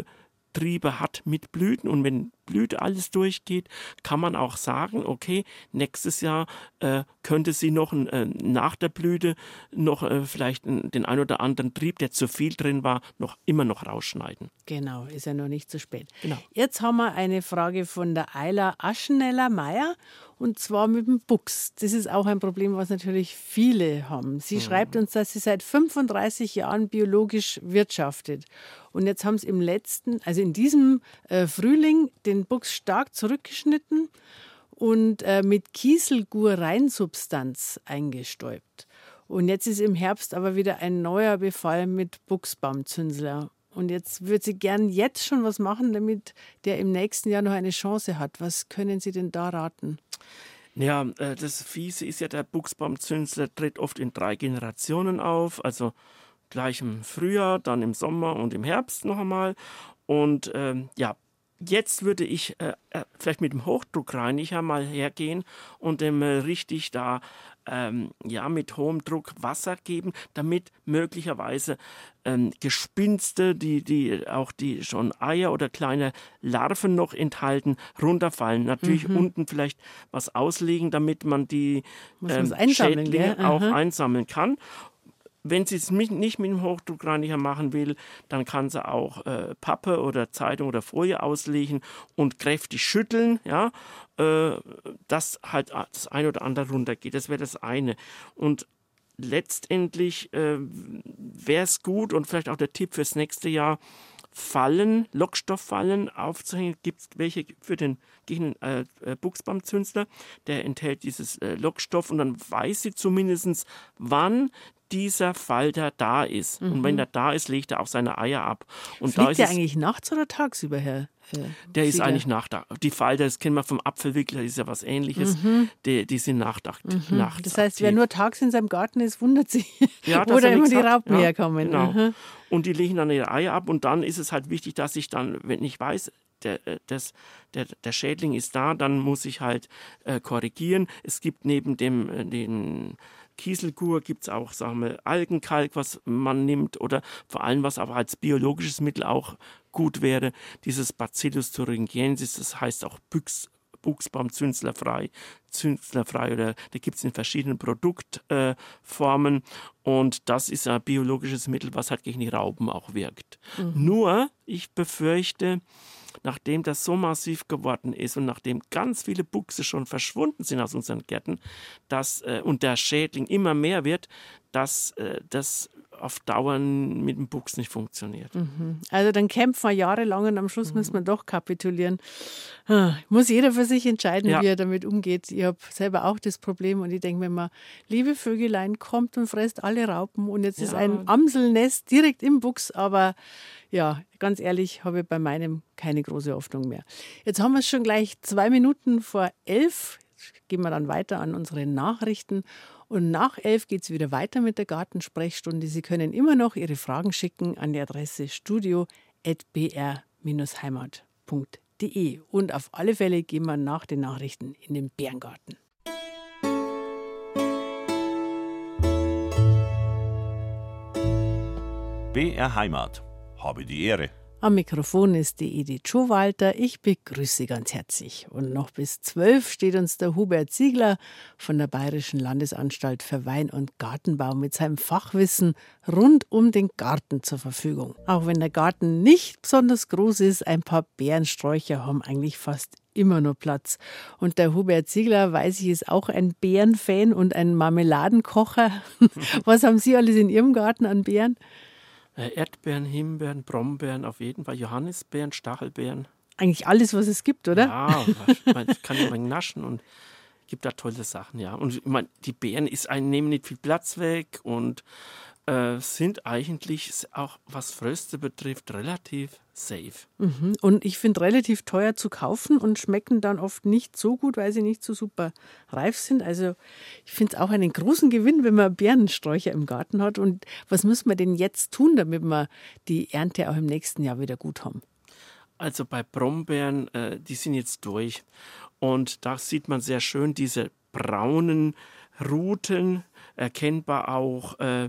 Triebe hat mit Blüten. Und wenn Blüte alles durchgeht, kann man auch sagen, okay, nächstes Jahr könnte sie noch nach der Blüte noch vielleicht den ein oder anderen Trieb, der zu viel drin war, immer noch rausschneiden. Genau, ist ja noch nicht zu spät. Genau. Jetzt haben wir eine Frage von der Ayla Ascheneller-Meyer und zwar mit dem Buchs. Das ist auch ein Problem, was natürlich viele haben. Sie schreibt uns, dass sie seit 35 Jahren biologisch wirtschaftet. Und jetzt haben sie in diesem Frühling den Buchs stark zurückgeschnitten und mit Kieselgur-Reinsubstanz eingestäubt. Und jetzt ist im Herbst aber wieder ein neuer Befall mit Buchsbaumzünsler. Und jetzt würde sie gern jetzt schon was machen, damit der im nächsten Jahr noch eine Chance hat. Was können Sie denn da raten? Ja, das Fiese ist ja, der Buchsbaumzünsler tritt oft in 3 Generationen auf, also gleich im Frühjahr, dann im Sommer und im Herbst noch einmal. Und jetzt würde ich vielleicht mit dem Hochdruckreiniger mal hergehen und dem richtig da mit hohem Druck Wasser geben, damit möglicherweise Gespinste, die schon Eier oder kleine Larven noch enthalten, runterfallen. Natürlich unten vielleicht was auslegen, damit man die Schädlinge auch einsammeln kann. Wenn sie es nicht mit dem Hochdruckreiniger machen will, dann kann sie auch Pappe oder Zeitung oder Folie auslegen und kräftig schütteln, ja, dass halt das eine oder andere runtergeht. Das wäre das eine. Und letztendlich wäre es gut und vielleicht auch der Tipp fürs nächste Jahr, Lockstofffallen aufzuhängen. Gibt es welche gegen den Buchsbaumzünsler, der enthält dieses Lockstoff und dann weiß sie zumindest, wann dieser Falter da ist. Und wenn der da ist, legt er auch seine Eier ab. Und Fliegt der eigentlich nachts oder tagsüber her? Der ist eigentlich nachts. Die Falter, das kennen wir vom Apfelwickler, ist ja was Ähnliches. Die sind nachts. Das heißt, wer nur tags in seinem Garten ist, wundert sich, ja, wo da immer die Raupen herkommen. Genau. Und die legen dann ihre Eier ab und dann ist es halt wichtig, dass ich dann, wenn ich weiß, der Schädling ist da, dann muss ich halt korrigieren. Es gibt neben den Kieselgur gibt es auch, sagen wir, Algenkalk, was man nimmt oder vor allem, was aber als biologisches Mittel auch gut wäre, dieses Bacillus thuringiensis, das heißt auch Buchsbaumzünslerfrei oder da gibt es in verschiedenen Produktformen und das ist ein biologisches Mittel, was halt gegen die Raupen auch wirkt. Nur, ich befürchte, nachdem das so massiv geworden ist und nachdem ganz viele Buchse schon verschwunden sind aus unseren Gärten und der Schädling immer mehr wird, dass das auf Dauer mit dem Buchs nicht funktioniert. Also dann kämpfen wir jahrelang und am Schluss müssen wir doch kapitulieren. Muss jeder für sich entscheiden, wie er damit umgeht. Ich habe selber auch das Problem und ich denke mir immer, liebe Vögelein, kommt und fresst alle Raupen und jetzt ist ein Amselnest direkt im Buchs, aber ja, ganz ehrlich, habe ich bei meinem keine große Hoffnung mehr. Jetzt haben wir es schon gleich 2 Minuten vor 11. Gehen wir dann weiter an unsere Nachrichten. Und nach 11 geht es wieder weiter mit der Gartensprechstunde. Sie können immer noch Ihre Fragen schicken an die Adresse studio@br-heimat.de. Und auf alle Fälle gehen wir nach den Nachrichten in den Bärengarten. BR Heimat. Habe die Ehre. Am Mikrofon ist die Edith Schowalter. Ich begrüße Sie ganz herzlich. Und noch bis 12 steht uns der Hubert Ziegler von der Bayerischen Landesanstalt für Wein- und Gartenbau mit seinem Fachwissen rund um den Garten zur Verfügung. Auch wenn der Garten nicht besonders groß ist, ein paar Beerensträucher haben eigentlich fast immer nur Platz. Und der Hubert Ziegler, weiß ich, ist auch ein Beerenfan und ein Marmeladenkocher. Was haben Sie alles in Ihrem Garten an Beeren? Erdbeeren, Himbeeren, Brombeeren, auf jeden Fall Johannisbeeren, Stachelbeeren. Eigentlich alles, was es gibt, oder? Ja, man kann ja mal naschen und gibt da tolle Sachen, ja. Und ich meine, die Beeren nehmen nicht viel Platz weg und sind eigentlich auch, was Fröste betrifft, relativ safe. Und ich finde relativ teuer zu kaufen und schmecken dann oft nicht so gut, weil sie nicht so super reif sind. Also ich finde es auch einen großen Gewinn, wenn man Beerensträucher im Garten hat. Und was müssen wir denn jetzt tun, damit wir die Ernte auch im nächsten Jahr wieder gut haben? Also bei Brombeeren, die sind jetzt durch. Und da sieht man sehr schön diese braunen Ruten, erkennbar auch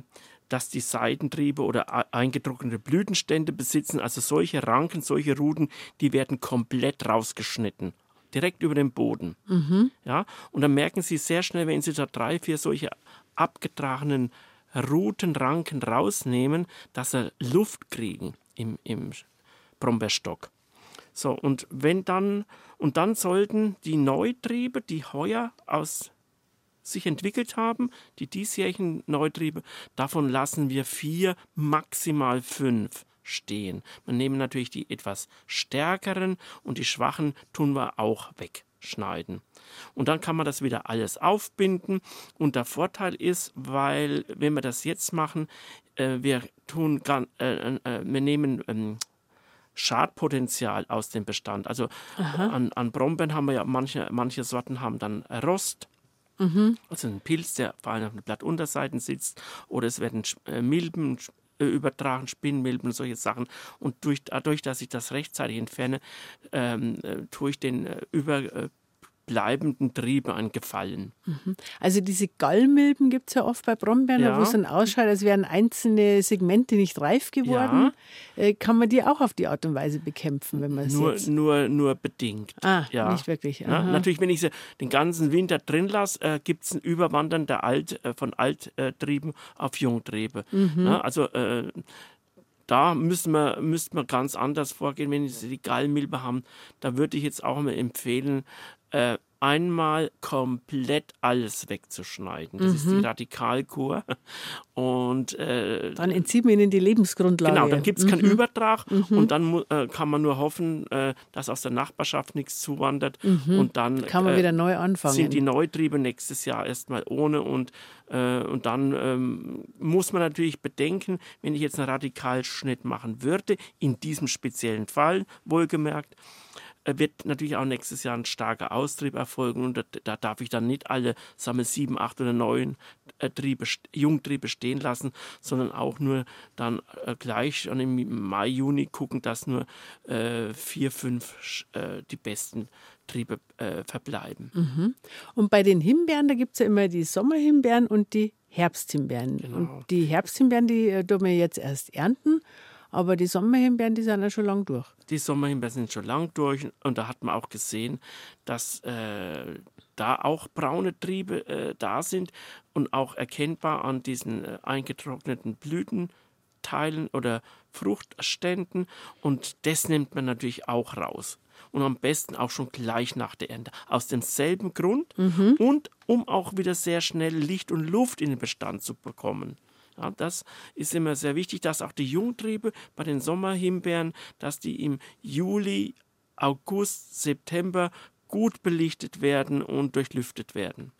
dass die Seitentriebe oder eingetrocknete Blütenstände besitzen. Also solche Ranken, solche Ruten, die werden komplett rausgeschnitten. Direkt über den Boden. Ja? Und dann merken Sie sehr schnell, wenn Sie da 3, 4 solche abgetragenen Rutenranken rausnehmen, dass sie Luft kriegen im Brombeerstock. So, und dann sollten die Neutriebe, die heuer aus sich entwickelt haben, die diesjährigen Neutriebe, davon lassen wir 4, maximal 5 stehen. Wir nehmen natürlich die etwas stärkeren und die schwachen tun wir auch wegschneiden. Und dann kann man das wieder alles aufbinden. Und der Vorteil ist, weil, wenn wir das jetzt machen, wir nehmen Schadpotenzial aus dem Bestand. Also an Brombeeren haben wir ja, manche Sorten haben dann Rost. Also ein Pilz, der vor allem auf den Blattunterseiten sitzt. Oder es werden Milben übertragen, Spinnmilben und solche Sachen. Und dadurch, dass ich das rechtzeitig entferne, tue ich den überbleibenden Trieben einen Gefallen. Also diese Gallmilben gibt es ja oft bei Brombeeren, Ja. wo es dann ausschaut, als wären einzelne Segmente nicht reif geworden. Kann man die auch auf die Art und Weise bekämpfen, wenn man es jetzt... Nur bedingt. Nicht wirklich. Ja, natürlich, wenn ich sie den ganzen Winter drin lasse, gibt es ein Überwandern von Alttrieben auf Jungtriebe. Ja, also da müsste man ganz anders vorgehen, wenn Sie die Gallmilbe haben. Da würde ich jetzt auch mal empfehlen, einmal komplett alles wegzuschneiden. Das ist die Radikalkur. Und dann entzieht man ihnen die Lebensgrundlage. genau, dann gibt es keinen Übertrag und dann kann man nur hoffen, dass aus der Nachbarschaft nichts zuwandert. Und dann kann man wieder neu anfangen. sind die Neutriebe nächstes Jahr erstmal ohne. Und dann muss man natürlich bedenken, wenn ich jetzt einen Radikalschnitt machen würde, in diesem speziellen Fall wohlgemerkt, wird natürlich auch nächstes Jahr ein starker Austrieb erfolgen und da darf ich dann nicht alle 7, 8 oder 9 Jungtriebe stehen lassen, sondern auch nur dann gleich schon im Mai, Juni gucken, dass nur 4, 5 die besten Triebe verbleiben. Und bei den Himbeeren, da gibt es ja immer die Sommerhimbeeren und die Herbsthimbeeren. Genau. Und die Herbsthimbeeren, die tun wir jetzt erst ernten. Aber die Sommerhimbeeren, die sind ja schon lang durch. Die Sommerhimbeeren sind schon lang durch und da hat man auch gesehen, dass da auch braune Triebe da sind und auch erkennbar an diesen eingetrockneten Blütenteilen oder Fruchtständen und das nimmt man natürlich auch raus. Und am besten auch schon gleich nach der Ernte. Aus demselben Grund und um auch wieder sehr schnell Licht und Luft in den Bestand zu bekommen. Ja, das ist immer sehr wichtig, dass auch die Jungtriebe bei den Sommerhimbeeren, dass die im Juli, August, September gut belichtet werden und durchlüftet werden.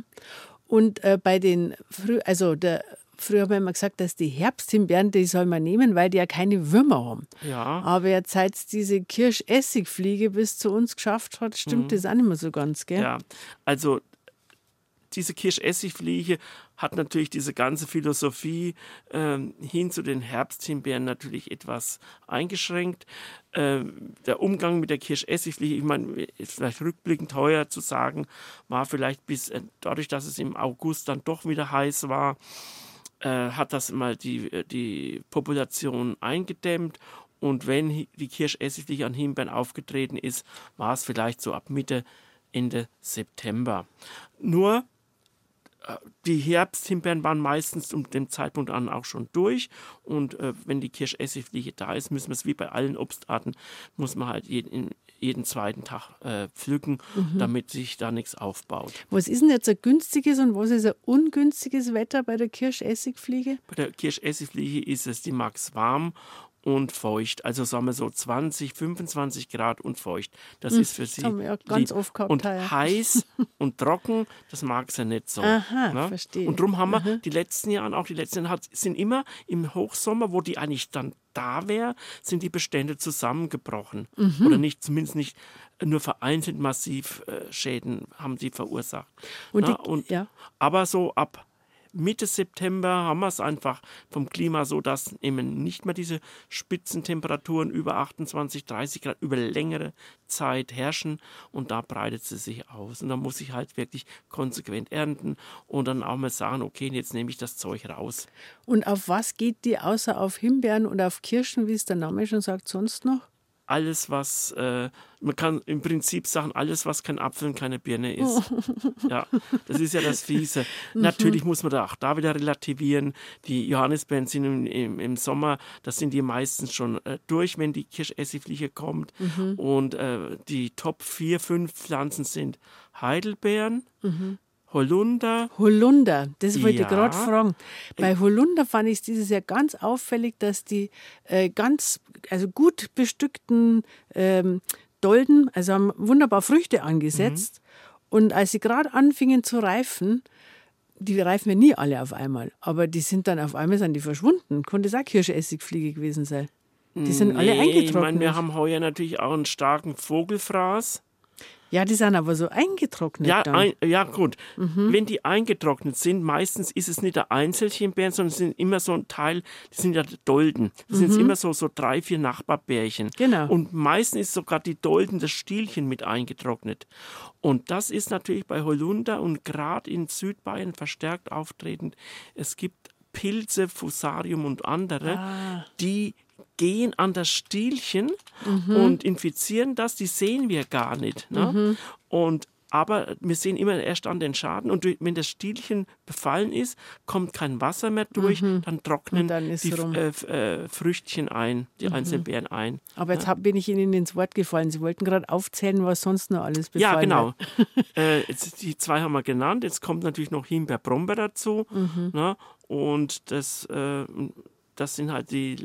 Und bei den, früher haben wir immer gesagt, dass die Herbsthimbeeren, die soll man nehmen, weil die ja keine Würmer haben. Ja. Aber jetzt seit es diese Kirschessigfliege bis zu uns geschafft hat, stimmt das auch nicht mehr so ganz, gell? Ja, also diese Kirschessigfliege hat natürlich diese ganze Philosophie hin zu den Herbsthimbeeren natürlich etwas eingeschränkt. Der Umgang mit der Kirschessigfliege, ich meine, ist vielleicht rückblickend heuer zu sagen, war vielleicht dadurch, dass es im August dann doch wieder heiß war, hat das mal die Population eingedämmt. Und wenn die Kirschessigfliege an Himbeeren aufgetreten ist, war es vielleicht so ab Mitte, Ende September. Nur die Herbsthimbeeren waren meistens um den Zeitpunkt an auch schon durch und wenn die Kirschessigfliege da ist, müssen wir es wie bei allen Obstarten, muss man halt jeden zweiten Tag pflücken, damit sich da nichts aufbaut. Was ist denn jetzt ein günstiges und was ist ein ungünstiges Wetter bei der Kirschessigfliege? Bei der Kirschessigfliege ist es, die mag es warm und feucht, also sagen wir so 20, 25 Grad und feucht. Das ist für sie haben wir ja ganz lieb. oft gehabt, und ja. heiß und trocken, das mag sie nicht so. Aha, verstehe. Und darum haben wir die letzten Jahre sind immer im Hochsommer, wo die eigentlich dann da wäre, sind die Bestände zusammengebrochen. Oder zumindest nicht nur vereinzelt massiv Schäden haben die verursacht. Und Aber so ab Mitte September haben wir es einfach vom Klima so, dass eben nicht mehr diese Spitzentemperaturen über 28, 30 Grad über längere Zeit herrschen und da breitet sie sich aus. Und da muss ich halt wirklich konsequent ernten und dann auch mal sagen, okay, jetzt nehme ich das Zeug raus. Und auf was geht die außer auf Himbeeren und auf Kirschen, wie es der Name schon sagt, sonst noch? Alles, was, man kann im Prinzip sagen, alles, was kein Apfel und keine Birne ist. Ja, das ist ja das Fiese. Natürlich muss man da wieder relativieren. Die Johannisbeeren sind im Sommer, das sind die meistens schon durch, wenn die Kirschessigfliege kommt. Und die Top 4, 5 Pflanzen sind Heidelbeeren, Holunder, das wollte ich gerade fragen. Bei Holunder fand ich es dieses Jahr ganz auffällig, dass die gut bestückten Dolden, also haben wunderbar Früchte angesetzt. Und als sie gerade anfingen zu reifen, die reifen ja nie alle auf einmal, aber die sind dann auf einmal die verschwunden. Konnte es auch Kirschessigfliege gewesen sein? Die sind alle eingetrocknet. Ich meine, wir haben heuer natürlich auch einen starken Vogelfraß. Ja, die sind aber so eingetrocknet. Ja, gut. Wenn die eingetrocknet sind, meistens ist es nicht der Einzelchenbeeren, sondern es sind immer so ein Teil, die sind ja Dolden. Das sind immer so 3, 4 Nachbarbärchen. Genau. Und meistens ist sogar die Dolden, das Stielchen mit eingetrocknet. Und das ist natürlich bei Holunder und gerade in Südbayern verstärkt auftretend. Es gibt Pilze, Fusarium und andere, die gehen an das Stielchen und infizieren das, die sehen wir gar nicht. Ne? Aber wir sehen immer erst an den Schaden und wenn das Stielchen befallen ist, kommt kein Wasser mehr durch, dann trocknen die Früchtchen ein, die einzelnen Beeren ein. Aber jetzt bin ich Ihnen ins Wort gefallen. Sie wollten gerade aufzählen, was sonst noch alles befallen hat. Ja, genau. Die 2 haben wir genannt. Jetzt kommt natürlich noch Himbeer-Brombeer dazu. Ne? Und das sind halt die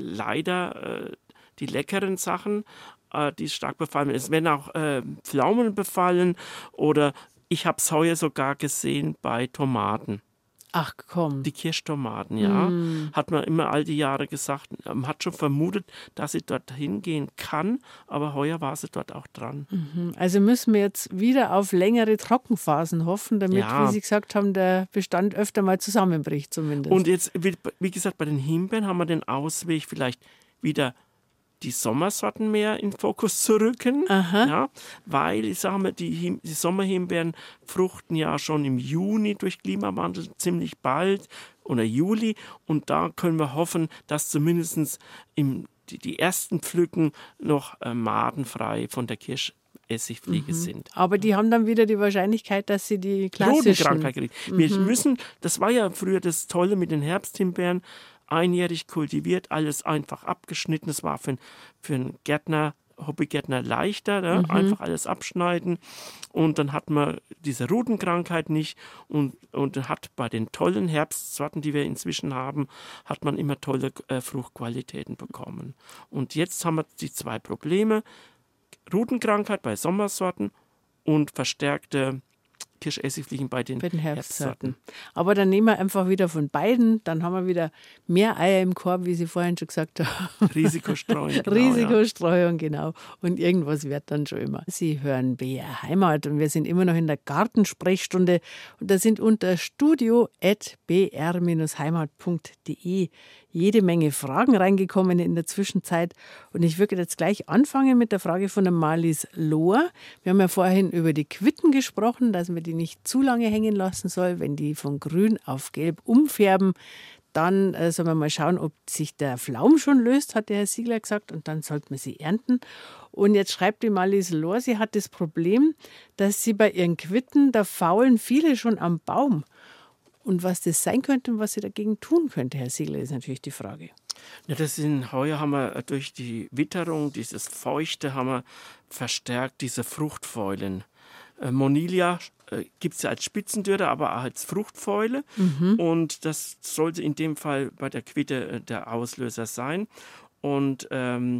leckeren Sachen, die stark befallen. Es werden auch Pflaumen befallen oder ich habe es heuer sogar gesehen bei Tomaten. Ach komm. Die Kirschtomaten, ja. Hat man immer all die Jahre gesagt. Man hat schon vermutet, dass sie dort hingehen kann, aber heuer war sie dort auch dran. Also müssen wir jetzt wieder auf längere Trockenphasen hoffen, damit, wie Sie gesagt haben, der Bestand öfter mal zusammenbricht zumindest. Und jetzt, wie gesagt, bei den Himbeeren haben wir den Ausweg, vielleicht wieder die Sommersorten mehr in den Fokus zu rücken. Ja, weil, ich sage mal, die Sommerhimbeeren fruchten ja schon im Juni durch Klimawandel ziemlich bald oder Juli. Und da können wir hoffen, dass zumindest die ersten Pflücken noch madenfrei von der Kirschessigfliege sind. Aber die haben dann wieder die Wahrscheinlichkeit, dass sie die klassischen... Rodenkrankheit kriegen. Wir müssen, das war ja früher das Tolle mit den Herbsthimbeeren, einjährig kultiviert, alles einfach abgeschnitten. Das war für einen Gärtner, Hobbygärtner leichter, ne? Einfach alles abschneiden und dann hat man diese Rutenkrankheit nicht und hat bei den tollen Herbstsorten, die wir inzwischen haben, hat man immer tolle Fruchtqualitäten bekommen. Und jetzt haben wir die 2 Probleme, Rutenkrankheit bei Sommersorten und verstärkte Kirschessigfliegen bei den Herbstsorten. Aber dann nehmen wir einfach wieder von beiden, dann haben wir wieder mehr Eier im Korb, wie Sie vorhin schon gesagt haben. Risikostreuung. Genau, Risikostreuung, genau. Und irgendwas wird dann schon immer. Sie hören BR Heimat und wir sind immer noch in der Gartensprechstunde und da sind unter studio@br-heimat.de jede Menge Fragen reingekommen in der Zwischenzeit. Und ich würde jetzt gleich anfangen mit der Frage von der Marlies Lohr. Wir haben ja vorhin über die Quitten gesprochen, dass man die nicht zu lange hängen lassen soll. Wenn die von grün auf gelb umfärben, dann soll man mal schauen, ob sich der Pflaum schon löst, hat der Herr Siegler gesagt. Und dann sollte man sie ernten. Und jetzt schreibt die Marlies Lohr, sie hat das Problem, dass sie bei ihren Quitten, da faulen viele schon am Baum. Und was das sein könnte und was sie dagegen tun könnte, Herr Siegler, ist natürlich die Frage. Ja, heuer haben wir durch die Witterung, dieses Feuchte, haben wir verstärkt diese Fruchtfäulen. Monilia gibt es ja als Spitzendürre, aber auch als Fruchtfäule. Und das sollte in dem Fall bei der Quitte der Auslöser sein. Und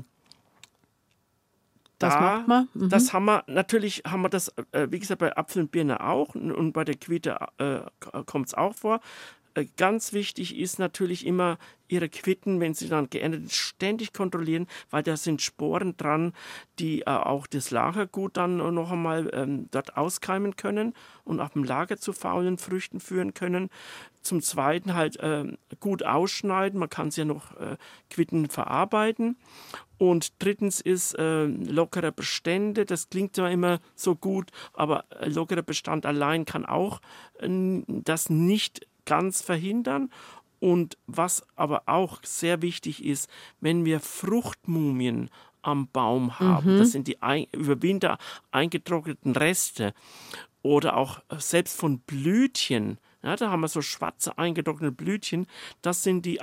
was macht man? Das haben wir das, wie gesagt, bei Apfel und Birne auch und bei der Quitte kommt es auch vor. ganz wichtig ist natürlich immer, Ihre Quitten, wenn sie dann geerntet sind, ständig kontrollieren, weil da sind Sporen dran, die auch das Lagergut dann noch einmal dort auskeimen können und auf dem Lager zu faulen Früchten führen können. Zum Zweiten halt gut ausschneiden, man kann sie ja noch Quitten verarbeiten. Und drittens ist lockere Bestände, das klingt zwar immer so gut, aber lockerer Bestand allein kann auch das nicht ganz verhindern. Und was aber auch sehr wichtig ist, wenn wir Fruchtmumien am Baum haben, das sind die über Winter eingetrockneten Reste oder auch selbst von Blütchen, ja, da haben wir so schwarze eingetrocknete Blütchen, das sind die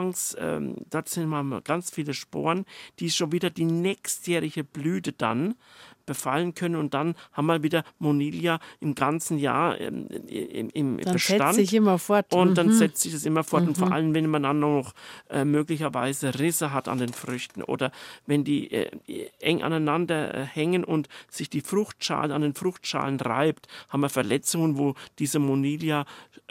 dort sind ganz viele Sporen, die schon wieder die nächstjährige Blüte dann befallen können und dann haben wir wieder Monilia im ganzen Jahr im dann Bestand. setzt sich immer fort. Und dann setzt sich das immer fort und vor allem, wenn man dann noch möglicherweise Risse hat an den Früchten oder wenn die eng aneinander hängen und sich die Fruchtschale an den Fruchtschalen reibt, haben wir Verletzungen, wo diese Monilia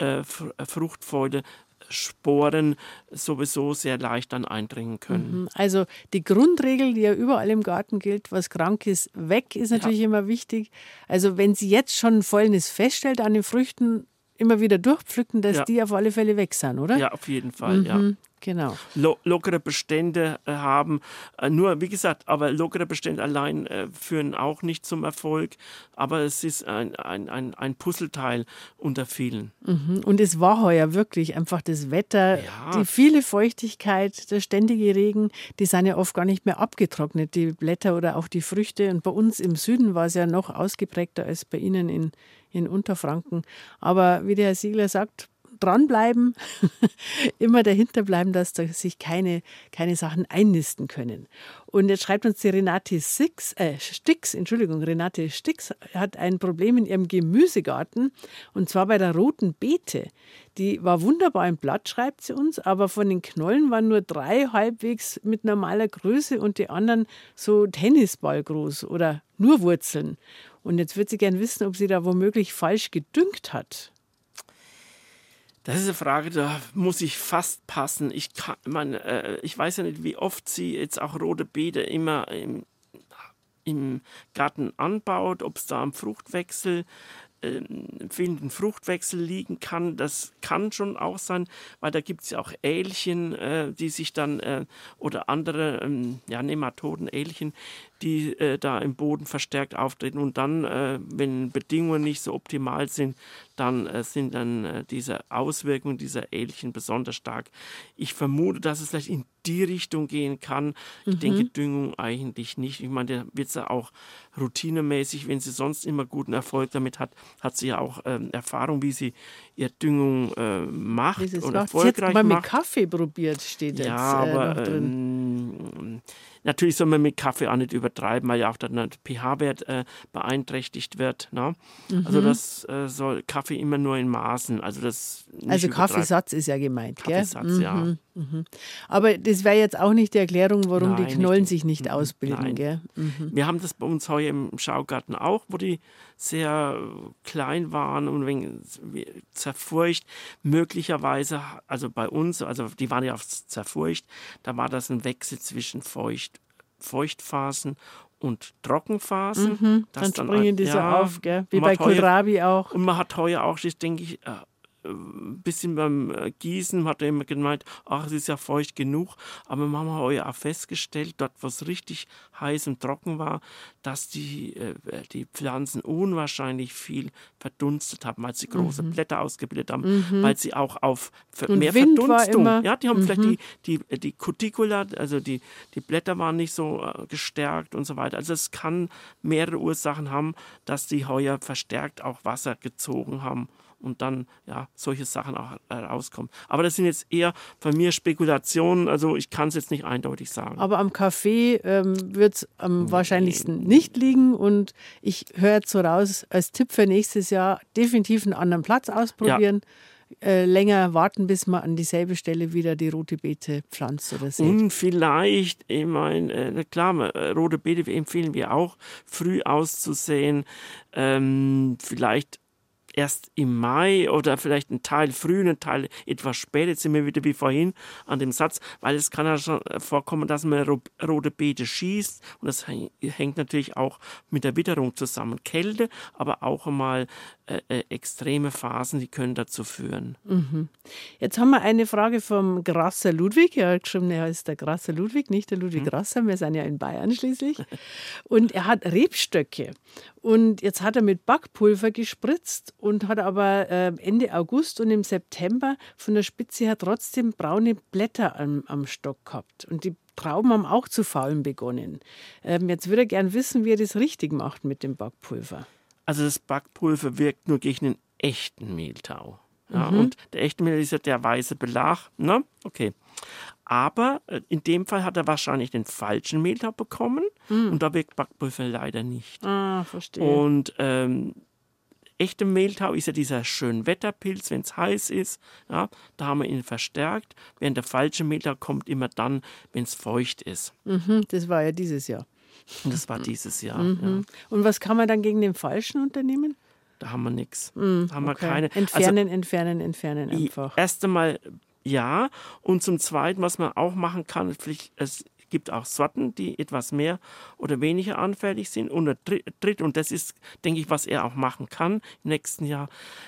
Fruchtfäule Sporen sowieso sehr leicht dann eindringen können. Also die Grundregel, die ja überall im Garten gilt, was krank ist, weg, ist natürlich immer wichtig. Also wenn Sie jetzt schon Fäulnis feststellt an den Früchten, immer wieder durchpflücken, dass die auf alle Fälle weg sind, oder? Ja, auf jeden Fall, ja. Genau. Lockere Bestände haben. Nur, wie gesagt, aber lockere Bestände allein führen auch nicht zum Erfolg. Aber es ist ein Puzzleteil unter vielen. Und es war heuer wirklich einfach das Wetter, die viele Feuchtigkeit, der ständige Regen, die sind ja oft gar nicht mehr abgetrocknet, die Blätter oder auch die Früchte. Und bei uns im Süden war es ja noch ausgeprägter als bei Ihnen in Unterfranken. Aber wie der Herr Siegler sagt, dranbleiben, immer dahinter bleiben, dass da sich keine Sachen einnisten können. Und jetzt schreibt uns die Renate Stix hat ein Problem in ihrem Gemüsegarten und zwar bei der roten Beete. Die war wunderbar im Blatt, schreibt sie uns, aber von den Knollen waren nur 3 halbwegs mit normaler Größe und die anderen so Tennisball groß oder nur Wurzeln. Und jetzt würde sie gern wissen, ob sie da womöglich falsch gedüngt hat. Das ist eine Frage, da muss ich fast passen. Ich weiß ja nicht, wie oft sie jetzt auch rote Beete immer im Garten anbaut, ob es da am fehlenden Fruchtwechsel liegen kann. Das kann schon auch sein, weil da gibt es ja auch Ählchen, die sich dann, oder andere Nematoden, Ählchen, die da im Boden verstärkt auftreten. Und dann, wenn Bedingungen nicht so optimal sind, dann sind dann diese Auswirkungen dieser Ählchen besonders stark. Ich vermute, dass es vielleicht in die Richtung gehen kann. Ich denke, Düngung eigentlich nicht. Ich meine, der wird es ja auch routinemäßig, wenn sie sonst immer guten Erfolg damit hat sie ja auch Erfahrung, wie sie ihre Düngung macht oder erfolgreich macht. Sie hat mal macht. mit Kaffee probiert, steht jetzt aber noch drin. Natürlich soll man mit Kaffee auch nicht übertreiben, weil ja auch dann der pH-Wert beeinträchtigt wird. Ne? Also das soll Kaffee immer nur in Maßen. Also Kaffeesatz ist ja gemeint, Kaffeesatz, gell? ja. Aber das wäre jetzt auch nicht die Erklärung, warum die Knollen sich nicht ausbilden. Gell? Wir haben das bei uns heuer im Schaugarten auch, wo die sehr klein waren und ein wenig zerfurcht. Möglicherweise, also bei uns, also die waren ja auch zerfurcht, da war das ein Wechsel zwischen Feuchtphasen und Trockenphasen. Dann springen die so auf, gell? Wie bei Kohlrabi auch. Und man hat heuer auch, das denke ich, ein bisschen beim Gießen hat er immer gemeint, ach, es ist ja feucht genug. Aber wir haben heuer auch festgestellt, dort, wo es richtig heiß und trocken war, dass die Pflanzen unwahrscheinlich viel verdunstet haben, weil sie große Blätter ausgebildet haben, weil sie auch auf mehr Wind Verdunstung. War immer, ja, die haben vielleicht die Cuticula, also die Blätter waren nicht so gestärkt und so weiter. Also es kann mehrere Ursachen haben, dass die heuer verstärkt auch Wasser gezogen haben. Und dann, solche Sachen auch rauskommen. Aber das sind jetzt eher von mir Spekulationen, also ich kann es jetzt nicht eindeutig sagen. Aber am Kaffee wird es am wahrscheinlichsten nicht liegen und ich höre jetzt so raus, als Tipp für nächstes Jahr definitiv einen anderen Platz ausprobieren. Länger warten, bis man an dieselbe Stelle wieder die rote Beete pflanzt oder sät. Und vielleicht, ich meine, klar, rote Beete empfehlen wir auch, früh auszusäen. Vielleicht erst im Mai oder vielleicht ein Teil früh, ein Teil etwas spät. Jetzt sind wir wieder wie vorhin an dem Satz, weil es kann ja schon vorkommen, dass man rote Beete schießt und das hängt natürlich auch mit der Witterung zusammen. Kälte, aber auch einmal extreme Phasen, die können dazu führen. Jetzt haben wir eine Frage vom Grasser Ludwig. Er hat geschrieben, er heißt der Grasser Ludwig, nicht der Ludwig Grasser. Wir sind ja in Bayern schließlich. Und er hat Rebstöcke. Und jetzt hat er mit Backpulver gespritzt und hat aber Ende August und im September von der Spitze her trotzdem braune Blätter am Stock gehabt. Und die Trauben haben auch zu faulen begonnen. Jetzt würde er gern wissen, wie er das richtig macht mit dem Backpulver. Also das Backpulver wirkt nur gegen den echten Mehltau. Ja, und der echte Mehl ist ja der weiße Belag. Ne? Okay. Aber in dem Fall hat er wahrscheinlich den falschen Mehltau bekommen und da wirkt Backpulver leider nicht. Ah, verstehe. Und echte Mehltau ist ja dieser Schönwetterpilz, wenn es heiß ist. Ja, da haben wir ihn verstärkt. Während der falsche Mehltau kommt immer dann, wenn es feucht ist. Das war ja dieses Jahr. Und das war dieses Jahr. Ja. Und was kann man dann gegen den falschen unternehmen? Da haben wir nichts. Da haben wir keine. Entfernen einfach. Erst einmal ja. Und zum Zweiten, was man auch machen kann, es gibt auch Sorten, die etwas mehr oder weniger anfällig sind. Und der Dritt, und das ist, denke ich, was er auch machen kann im nächsten Jahr,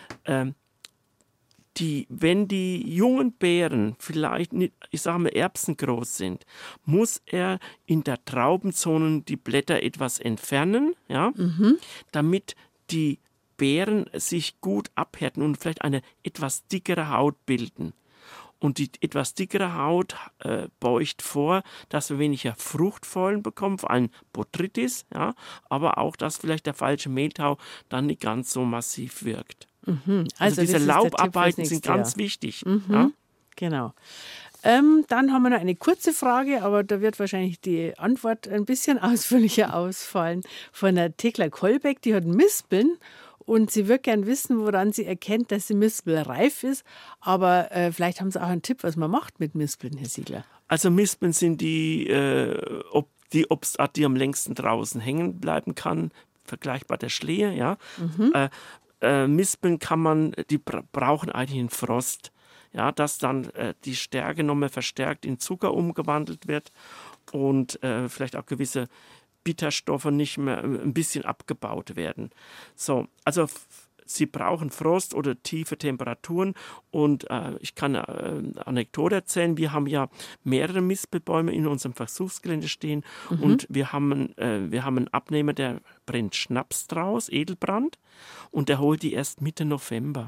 wenn die jungen Beeren vielleicht nicht, ich sage mal, erbsengroß sind, muss er in der Traubenzone die Blätter etwas entfernen, ja, damit die Beeren sich gut abhärten und vielleicht eine etwas dickere Haut bilden. Und die etwas dickere Haut beugt vor, dass wir weniger Fruchtfolgen bekommen, vor allem Botrytis, ja, aber auch, dass vielleicht der falsche Mehltau dann nicht ganz so massiv wirkt. Also diese Laubarbeiten sind ganz wichtig. Ja? Genau. Dann haben wir noch eine kurze Frage, aber da wird wahrscheinlich die Antwort ein bisschen ausführlicher ausfallen. Von der Thekla Kolbeck, die hat Mispeln und sie würde gern wissen, woran sie erkennt, dass die Mispel reif ist. Aber vielleicht haben Sie auch einen Tipp, was man macht mit Mispeln, Herr Siegler. Also Mispeln sind die Obstart, die am längsten draußen hängen bleiben kann, vergleichbar der Schlehe, ja. Mispeln die brauchen eigentlich einen Frost, ja, dass dann die Stärke nochmal verstärkt in Zucker umgewandelt wird und vielleicht auch gewisse Bitterstoffe nicht mehr ein bisschen abgebaut werden. So, also sie brauchen Frost oder tiefe Temperaturen und ich kann eine Anekdote erzählen. Wir haben ja mehrere Mispelbäume in unserem Versuchsgelände stehen und wir haben einen Abnehmer, der brennt Schnaps draus, Edelbrand, und der holt die erst Mitte November.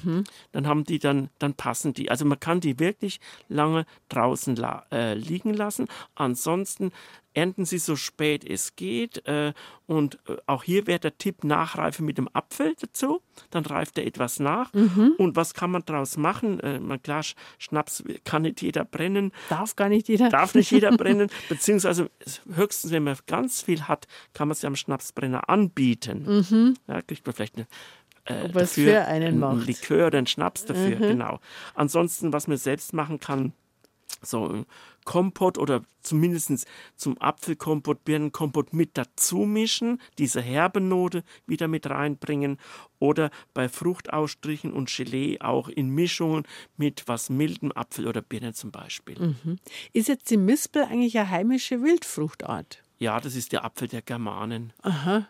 Dann passen die. Also man kann die wirklich lange draußen liegen lassen. Ansonsten ernten sie so spät es geht. Und auch hier wäre der Tipp, nachreifen mit dem Apfel dazu. Dann reift er etwas nach. Und was kann man daraus machen? Klar, Schnaps kann nicht jeder brennen. Darf gar nicht jeder. Darf nicht jeder brennen. Beziehungsweise höchstens, wenn man ganz viel hat, kann man es ja am Schnapsbrenner anbieten. Ja, kriegt man vielleicht was für einen macht. Ein Likör oder einen Schnaps dafür, genau. Ansonsten, was man selbst machen kann, so ein Kompott oder zumindest zum Apfelkompott, Birnenkompott mit dazu mischen, diese herbe Note wieder mit reinbringen oder bei Fruchtausstrichen und Gelee auch in Mischungen mit was mildem Apfel oder Birne zum Beispiel. Ist jetzt die Mispel eigentlich eine heimische Wildfruchtart? Ja, das ist der Apfel der Germanen. Aha.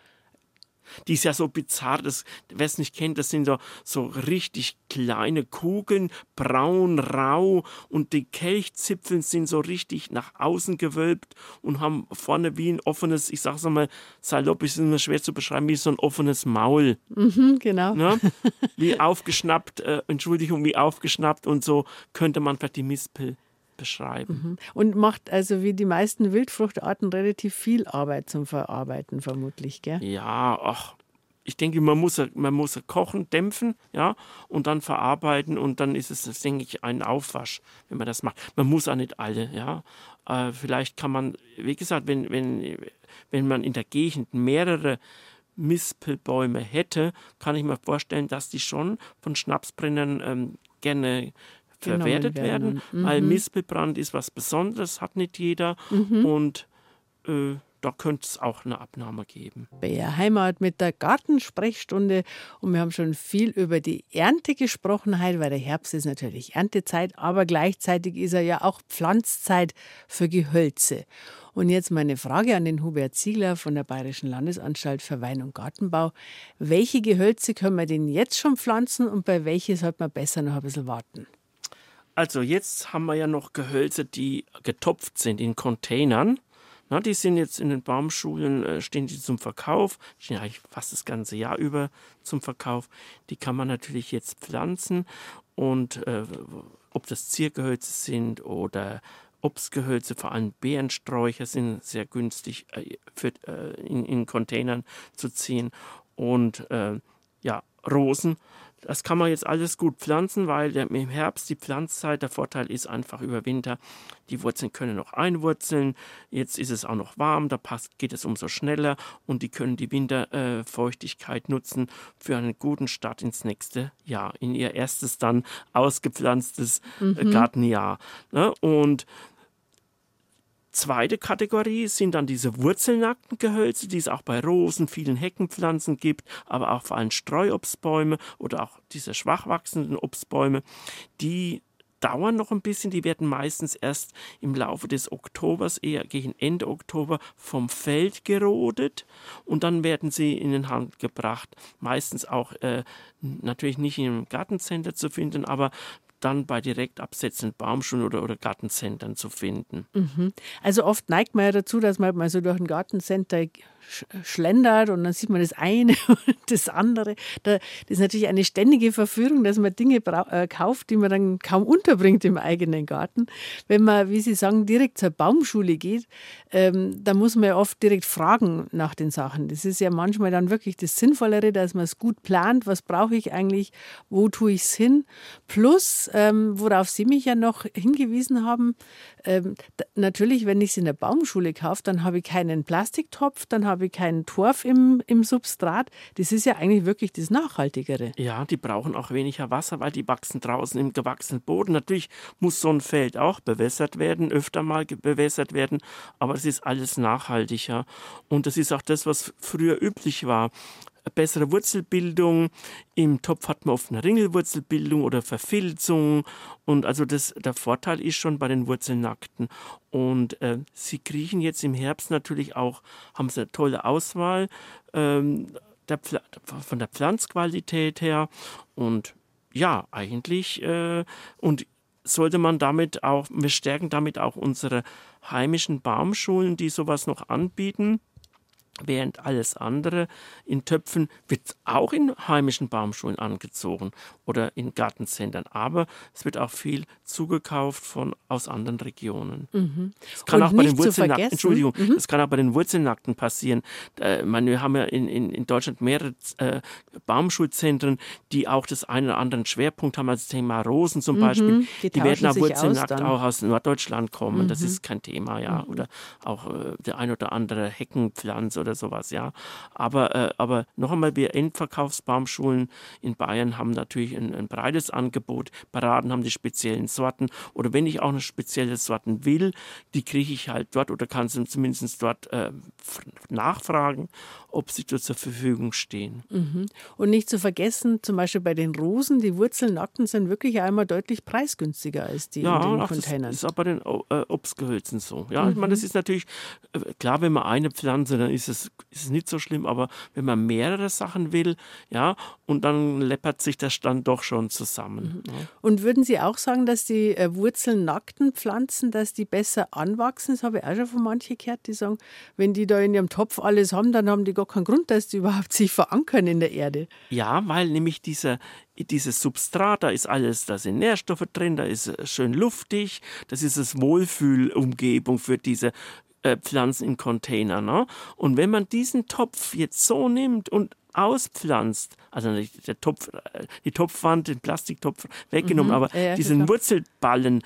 Die ist ja so bizarr, wer es nicht kennt, das sind so richtig kleine Kugeln, braun, rau und die Kelchzipfeln sind so richtig nach außen gewölbt und haben vorne wie ein offenes, ich sag's mal salopp, ist immer schwer zu beschreiben, wie so ein offenes Maul. Genau. Ne? Wie aufgeschnappt, wie aufgeschnappt und so könnte man vielleicht die Mispel beschreiben. Und macht also wie die meisten Wildfruchtarten relativ viel Arbeit zum Verarbeiten vermutlich, gell? Ja, ich denke, man muss kochen, dämpfen, ja, und dann verarbeiten und dann ist es, denke ich, ein Aufwasch, wenn man das macht. Man muss auch nicht alle, ja. Vielleicht kann man, wie gesagt, wenn man in der Gegend mehrere Mispelbäume hätte, kann ich mir vorstellen, dass die schon von Schnapsbrennern gerne verwertet werden, weil Mispelbrand ist was Besonderes, hat nicht jeder und da könnte es auch eine Abnahme geben. BR Heimat mit der Gartensprechstunde und wir haben schon viel über die Ernte gesprochen heute, weil der Herbst ist natürlich Erntezeit, aber gleichzeitig ist er ja auch Pflanzzeit für Gehölze. Und jetzt meine Frage an den Hubert Ziegler von der Bayerischen Landesanstalt für Wein- und Gartenbau. Welche Gehölze können wir denn jetzt schon pflanzen und bei welchen sollte man besser noch ein bisschen warten? Also jetzt haben wir ja noch Gehölze, die getopft sind in Containern. Na, die sind jetzt in den Baumschulen, stehen die zum Verkauf, stehen eigentlich fast das ganze Jahr über zum Verkauf. Die kann man natürlich jetzt pflanzen und ob das Ziergehölze sind oder Obstgehölze, vor allem Beerensträucher, sind sehr günstig in Containern zu ziehen. Und Rosen, das kann man jetzt alles gut pflanzen, weil im Herbst die Pflanzzeit, der Vorteil ist einfach über Winter, die Wurzeln können noch einwurzeln, jetzt ist es auch noch warm, geht es umso schneller und die können die Winterfeuchtigkeit nutzen für einen guten Start ins nächste Jahr, in ihr erstes dann ausgepflanztes Gartenjahr. Ne? Und zweite Kategorie sind dann diese wurzelnackten Gehölze, die es auch bei Rosen, vielen Heckenpflanzen gibt, aber auch vor allem Streuobstbäume oder auch diese schwach wachsenden Obstbäume, die dauern noch ein bisschen, die werden meistens erst im Laufe des Oktobers, eher gegen Ende Oktober, vom Feld gerodet und dann werden sie in den Handel gebracht. Meistens auch natürlich nicht im Gartencenter zu finden, aber dann bei direkt absetzenden Baumschulen oder Gartencentern zu finden. Also oft neigt man ja dazu, dass man mal so durch ein Gartencenter schlendert und dann sieht man das eine und das andere. Das ist natürlich eine ständige Verführung, dass man Dinge kauft, die man dann kaum unterbringt im eigenen Garten. Wenn man, wie Sie sagen, direkt zur Baumschule geht, da muss man ja oft direkt fragen nach den Sachen. Das ist ja manchmal dann wirklich das Sinnvollere, dass man es gut plant. Was brauche ich eigentlich? Wo tue ich es hin? Plus, worauf Sie mich ja noch hingewiesen haben, natürlich, wenn ich es in der Baumschule kaufe, dann habe ich keinen Plastiktopf, dann habe ich keinen Torf im Substrat. Das ist ja eigentlich wirklich das Nachhaltigere. Ja, die brauchen auch weniger Wasser, weil die wachsen draußen im gewachsenen Boden. Natürlich muss so ein Feld auch bewässert werden, öfter mal bewässert werden, aber es ist alles nachhaltiger. Und das ist auch das, was früher üblich war. Bessere Wurzelbildung. Im Topf hat man oft eine Ringelwurzelbildung oder Verfilzung. Und also der Vorteil ist schon bei den Wurzelnackten. Und sie kriechen jetzt im Herbst natürlich auch, haben sie eine tolle Auswahl von der Pflanzqualität her. Und ja, eigentlich und sollte man damit auch, wir stärken damit auch unsere heimischen Baumschulen, die sowas noch anbieten. Während alles andere in Töpfen wird auch in heimischen Baumschulen angezogen oder in Gartencentern. Aber es wird auch viel zugekauft aus anderen Regionen. Das kann auch bei den Wurzelnackten, das kann auch bei den Wurzelnackten passieren. Wir haben ja in Deutschland mehrere Baumschulzentren, die auch das einen oder anderen Schwerpunkt haben, als Thema Rosen zum Beispiel. Die werden auch wurzelnackt auch aus Norddeutschland kommen. Das ist kein Thema, ja. Oder auch der ein oder andere Heckenpflanze oder sowas, ja. Aber noch einmal, wir Endverkaufsbaumschulen in Bayern haben natürlich ein breites Angebot. Paraden haben die speziellen Sorten. Oder wenn ich auch eine spezielle Sorten will, die kriege ich halt dort oder kann sie zumindest dort nachfragen, ob sie dort zur Verfügung stehen. Und nicht zu vergessen, zum Beispiel bei den Rosen, die Wurzelnackten sind wirklich einmal deutlich preisgünstiger als die in den Containern. Das ist auch bei den Obstgehölzen so. Ja, ich meine, das ist natürlich, klar, wenn man eine Pflanze, dann ist es nicht so schlimm, aber wenn man mehrere Sachen will, ja, und dann läppert sich das dann doch schon zusammen. Ja. Und würden Sie auch sagen, dass die wurzelnackten Pflanzen, dass die besser anwachsen? Das habe ich auch schon von manchen gehört, die sagen, wenn die da in ihrem Topf alles haben, dann haben die gar keinen Grund, dass die überhaupt sich verankern in der Erde. Ja, weil nämlich dieses Substrat, da ist alles, da sind Nährstoffe drin, da ist schön luftig, das ist das Wohlfühlumgebung für diese Pflanzen in Containern. Ne? Und wenn man diesen Topf jetzt so nimmt und auspflanzt, also die Topfwand, den Plastiktopf weggenommen, aber diesen Wurzelballen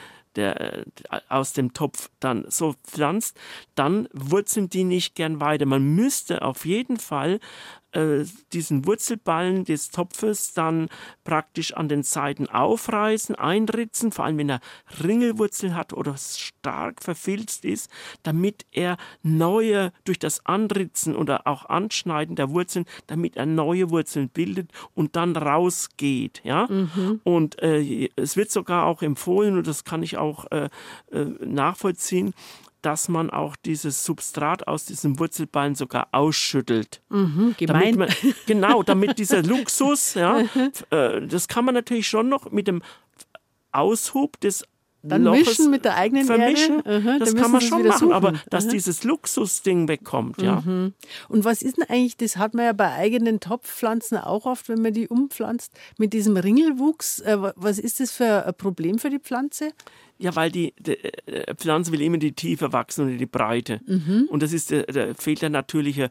aus dem Topf dann so pflanzt, dann wurzeln die nicht gern weiter. Man müsste auf jeden Fall diesen Wurzelballen des Topfes dann praktisch an den Seiten aufreißen, einritzen, vor allem wenn er Ringelwurzel hat oder stark verfilzt ist, damit er durch das Anritzen oder auch Anschneiden der Wurzeln, damit er neue Wurzeln bildet und dann rausgeht. Ja? Und es wird sogar auch empfohlen, und das kann ich auch nachvollziehen, dass man auch dieses Substrat aus diesem Wurzelballen sogar ausschüttelt. Gemein. Damit dieser Luxus, das kann man natürlich schon noch mit dem Aushub des dann Loches mischen mit der eigenen vermischen. Erde. Das kann man schon machen, aber dass dieses Luxusding wegkommt. Ja. Und was ist denn eigentlich, das hat man ja bei eigenen Topfpflanzen auch oft, wenn man die umpflanzt, mit diesem Ringelwuchs. Was ist das für ein Problem für die Pflanze? Ja, weil die Pflanze will immer die Tiefe wachsen und die Breite. Und das ist fehlt der natürliche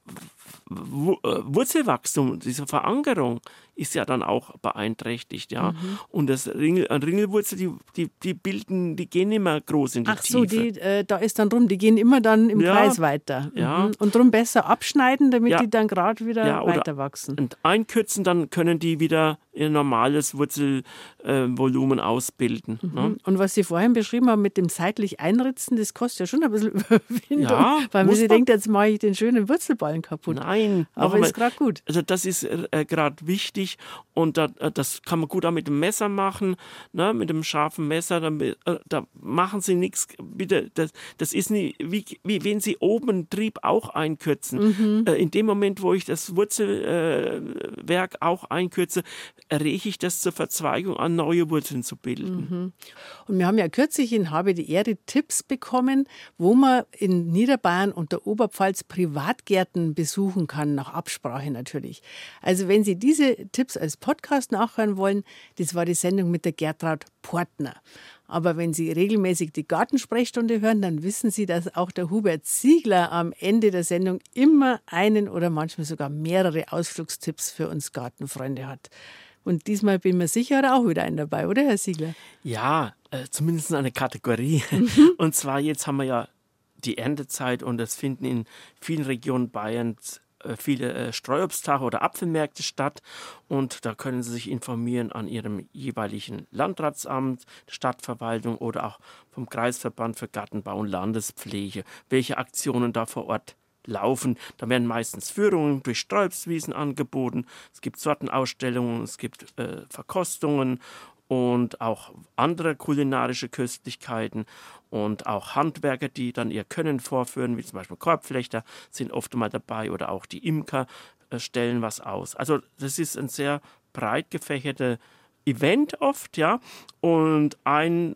Wurzelwachstum, diese Verankerung ist ja dann auch beeinträchtigt, ja. Und das Ringelwurzel, die gehen immer groß in die Tiefe. Da ist dann drum, die gehen immer dann im Kreis weiter. Ja. Und drum besser abschneiden, damit die dann gerade wieder weiter wachsen. Und einkürzen, dann können die wieder ihr normales Wurzelvolumen ausbilden. Ne? Und was Sie vorhin beschrieben haben mit dem seitlich Einritzen, das kostet ja schon ein bisschen Überwindung, weil man sich denkt, jetzt mache ich den schönen Wurzelballen kaputt. Nein. Aber ist gerade gut. Also das ist gerade wichtig und das kann man gut auch mit dem Messer machen, ne? Mit dem scharfen Messer, da machen Sie nichts, bitte, das ist nicht, wie wenn Sie oben einen Trieb auch einkürzen. In dem Moment, wo ich das Wurzelwerk auch einkürze, errege ich das zur Verzweigung an, neue Wurzeln zu bilden. Und wir haben ja kürzlich in Habe die Ehre Tipps bekommen, wo man in Niederbayern und der Oberpfalz Privatgärten besuchen kann, nach Absprache natürlich. Also wenn Sie diese Tipps als Podcast nachhören wollen, das war die Sendung mit der Gertraud Portner. Aber wenn Sie regelmäßig die Gartensprechstunde hören, dann wissen Sie, dass auch der Hubert Ziegler am Ende der Sendung immer einen oder manchmal sogar mehrere Ausflugstipps für uns Gartenfreunde hat. Und diesmal bin mir sicher, hat er auch wieder einen dabei, oder Herr Ziegler? Ja, zumindest eine Kategorie. Und zwar jetzt haben wir ja die Erntezeit und es finden in vielen Regionen Bayerns viele Streuobsttage oder Apfelmärkte statt und da können Sie sich informieren an Ihrem jeweiligen Landratsamt, Stadtverwaltung oder auch vom Kreisverband für Gartenbau und Landespflege, welche Aktionen da vor Ort laufen. Da werden meistens Führungen durch Sträuobstwiesen angeboten, es gibt Sortenausstellungen, es gibt Verkostungen und auch andere kulinarische Köstlichkeiten und auch Handwerker, die dann ihr Können vorführen, wie zum Beispiel Korbflechter sind oft mal dabei oder auch die Imker stellen was aus. Also das ist ein sehr breit gefächerte Event oft, ja. Und ein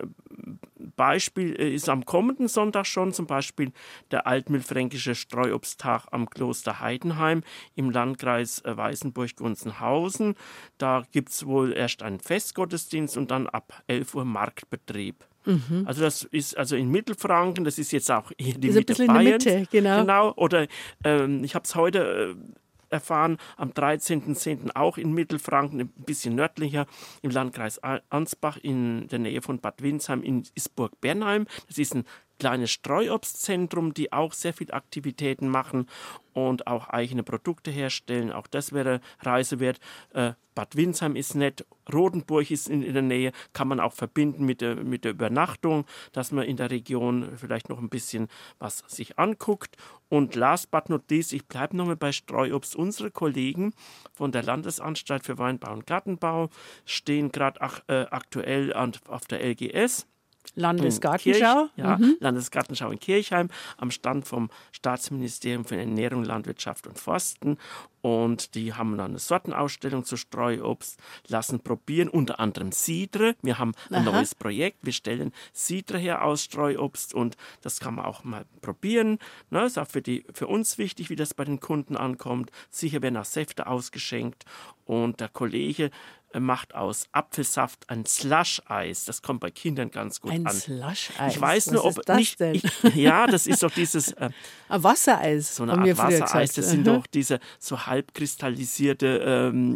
Beispiel ist am kommenden Sonntag schon, zum Beispiel der altmühlfränkische Streuobsttag am Kloster Heidenheim im Landkreis Weißenburg-Gunzenhausen. Da gibt es wohl erst einen Festgottesdienst und dann ab 11 Uhr Marktbetrieb. Also das ist also in Mittelfranken, das ist jetzt auch hier die Mitte Bayerns. In der Mitte, genau. Oder ich habe es heute erfahren, am 13.10. auch in Mittelfranken, ein bisschen nördlicher, im Landkreis Ansbach in der Nähe von Bad Windsheim in Isburg-Bernheim. Das ist ein kleines Streuobstzentrum, die auch sehr viel Aktivitäten machen und auch eigene Produkte herstellen. Auch das wäre Reise wert. Bad Windsheim ist nett, Rodenburg ist in der Nähe, kann man auch verbinden mit der Übernachtung, dass man in der Region vielleicht noch ein bisschen was sich anguckt. Und last but not least, ich bleibe nochmal bei Streuobst. Unsere Kollegen von der Landesanstalt für Weinbau und Gartenbau stehen gerade aktuell auf der LGS. Landesgartenschau? Landesgartenschau in Kirchheim am Stand vom Staatsministerium für Ernährung, Landwirtschaft und Forsten. Und die haben dann eine Sortenausstellung zu Streuobst, lassen probieren, unter anderem Cidre. Wir haben ein neues Projekt, wir stellen Cidre her aus Streuobst und das kann man auch mal probieren. Ne, ist auch für uns wichtig, wie das bei den Kunden ankommt. Sicher werden auch Säfte ausgeschenkt und der Kollege macht aus Apfelsaft ein Slush-Eis. Das kommt bei Kindern ganz gut an. Ein Slush-Eis? Ich weiß nur, ob das nicht. Ja, das ist doch dieses. Ein Wassereis. So eine Art Wassereis. Das sind doch diese so halb kristallisierte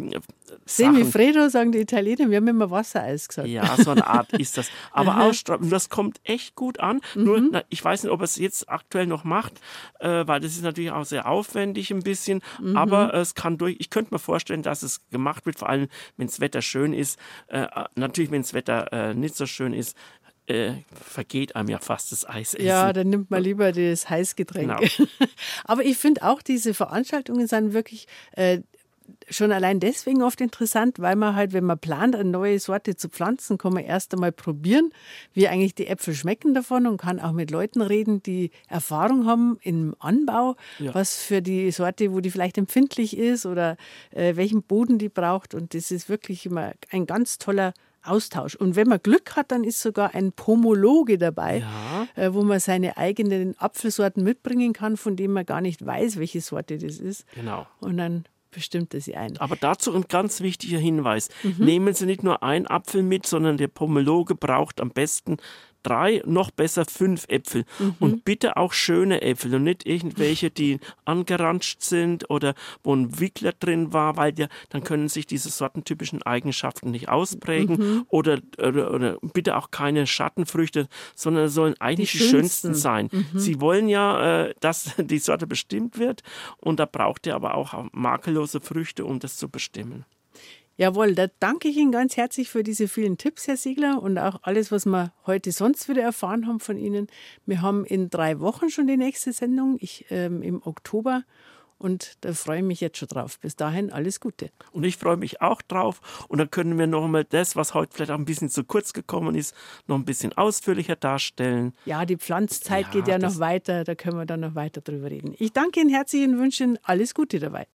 Semifreddo sagen die Italiener, wir haben immer Wassereis gesagt. Ja, so eine Art ist das. Aber Ausstrahlung, das kommt echt gut an. Nur, ich weiß nicht, ob er es jetzt aktuell noch macht, weil das ist natürlich auch sehr aufwendig ein bisschen. Aber es kann ich könnte mir vorstellen, dass es gemacht wird, vor allem, wenn das Wetter schön ist. Natürlich, wenn das Wetter nicht so schön ist, vergeht einem ja fast das Eisessen. Ja, dann nimmt man lieber das Heißgetränk. Genau. Aber ich finde auch, diese Veranstaltungen sind wirklich schon allein deswegen oft interessant, weil man halt, wenn man plant, eine neue Sorte zu pflanzen, kann man erst einmal probieren, wie eigentlich die Äpfel schmecken davon und kann auch mit Leuten reden, die Erfahrung haben im Anbau, was für die Sorte, wo die vielleicht empfindlich ist oder welchen Boden die braucht. Und das ist wirklich immer ein ganz toller Austausch. Und wenn man Glück hat, dann ist sogar ein Pomologe dabei, wo man seine eigenen Apfelsorten mitbringen kann, von denen man gar nicht weiß, welche Sorte das ist. Genau. Und dann bestimmt er sie ein. Aber dazu ein ganz wichtiger Hinweis. Nehmen Sie nicht nur einen Apfel mit, sondern der Pomologe braucht am besten 3, noch besser 5 Äpfel. Und bitte auch schöne Äpfel und nicht irgendwelche, die angeranscht sind oder wo ein Wickler drin war, weil dann können sich diese sortentypischen Eigenschaften nicht ausprägen. Oder bitte auch keine Schattenfrüchte, sondern es sollen eigentlich die schönsten sein. Sie wollen ja, dass die Sorte bestimmt wird und da braucht ihr aber auch makellose Früchte, um das zu bestimmen. Jawohl, da danke ich Ihnen ganz herzlich für diese vielen Tipps, Herr Siegler, und auch alles, was wir heute sonst wieder erfahren haben von Ihnen. Wir haben in 3 Wochen schon die nächste Sendung, im Oktober. Und da freue ich mich jetzt schon drauf. Bis dahin alles Gute. Und ich freue mich auch drauf. Und dann können wir noch mal das, was heute vielleicht auch ein bisschen zu kurz gekommen ist, noch ein bisschen ausführlicher darstellen. Ja, die Pflanzzeit geht ja noch weiter. Da können wir dann noch weiter drüber reden. Ich danke Ihnen herzlich und wünsche Ihnen alles Gute dabei.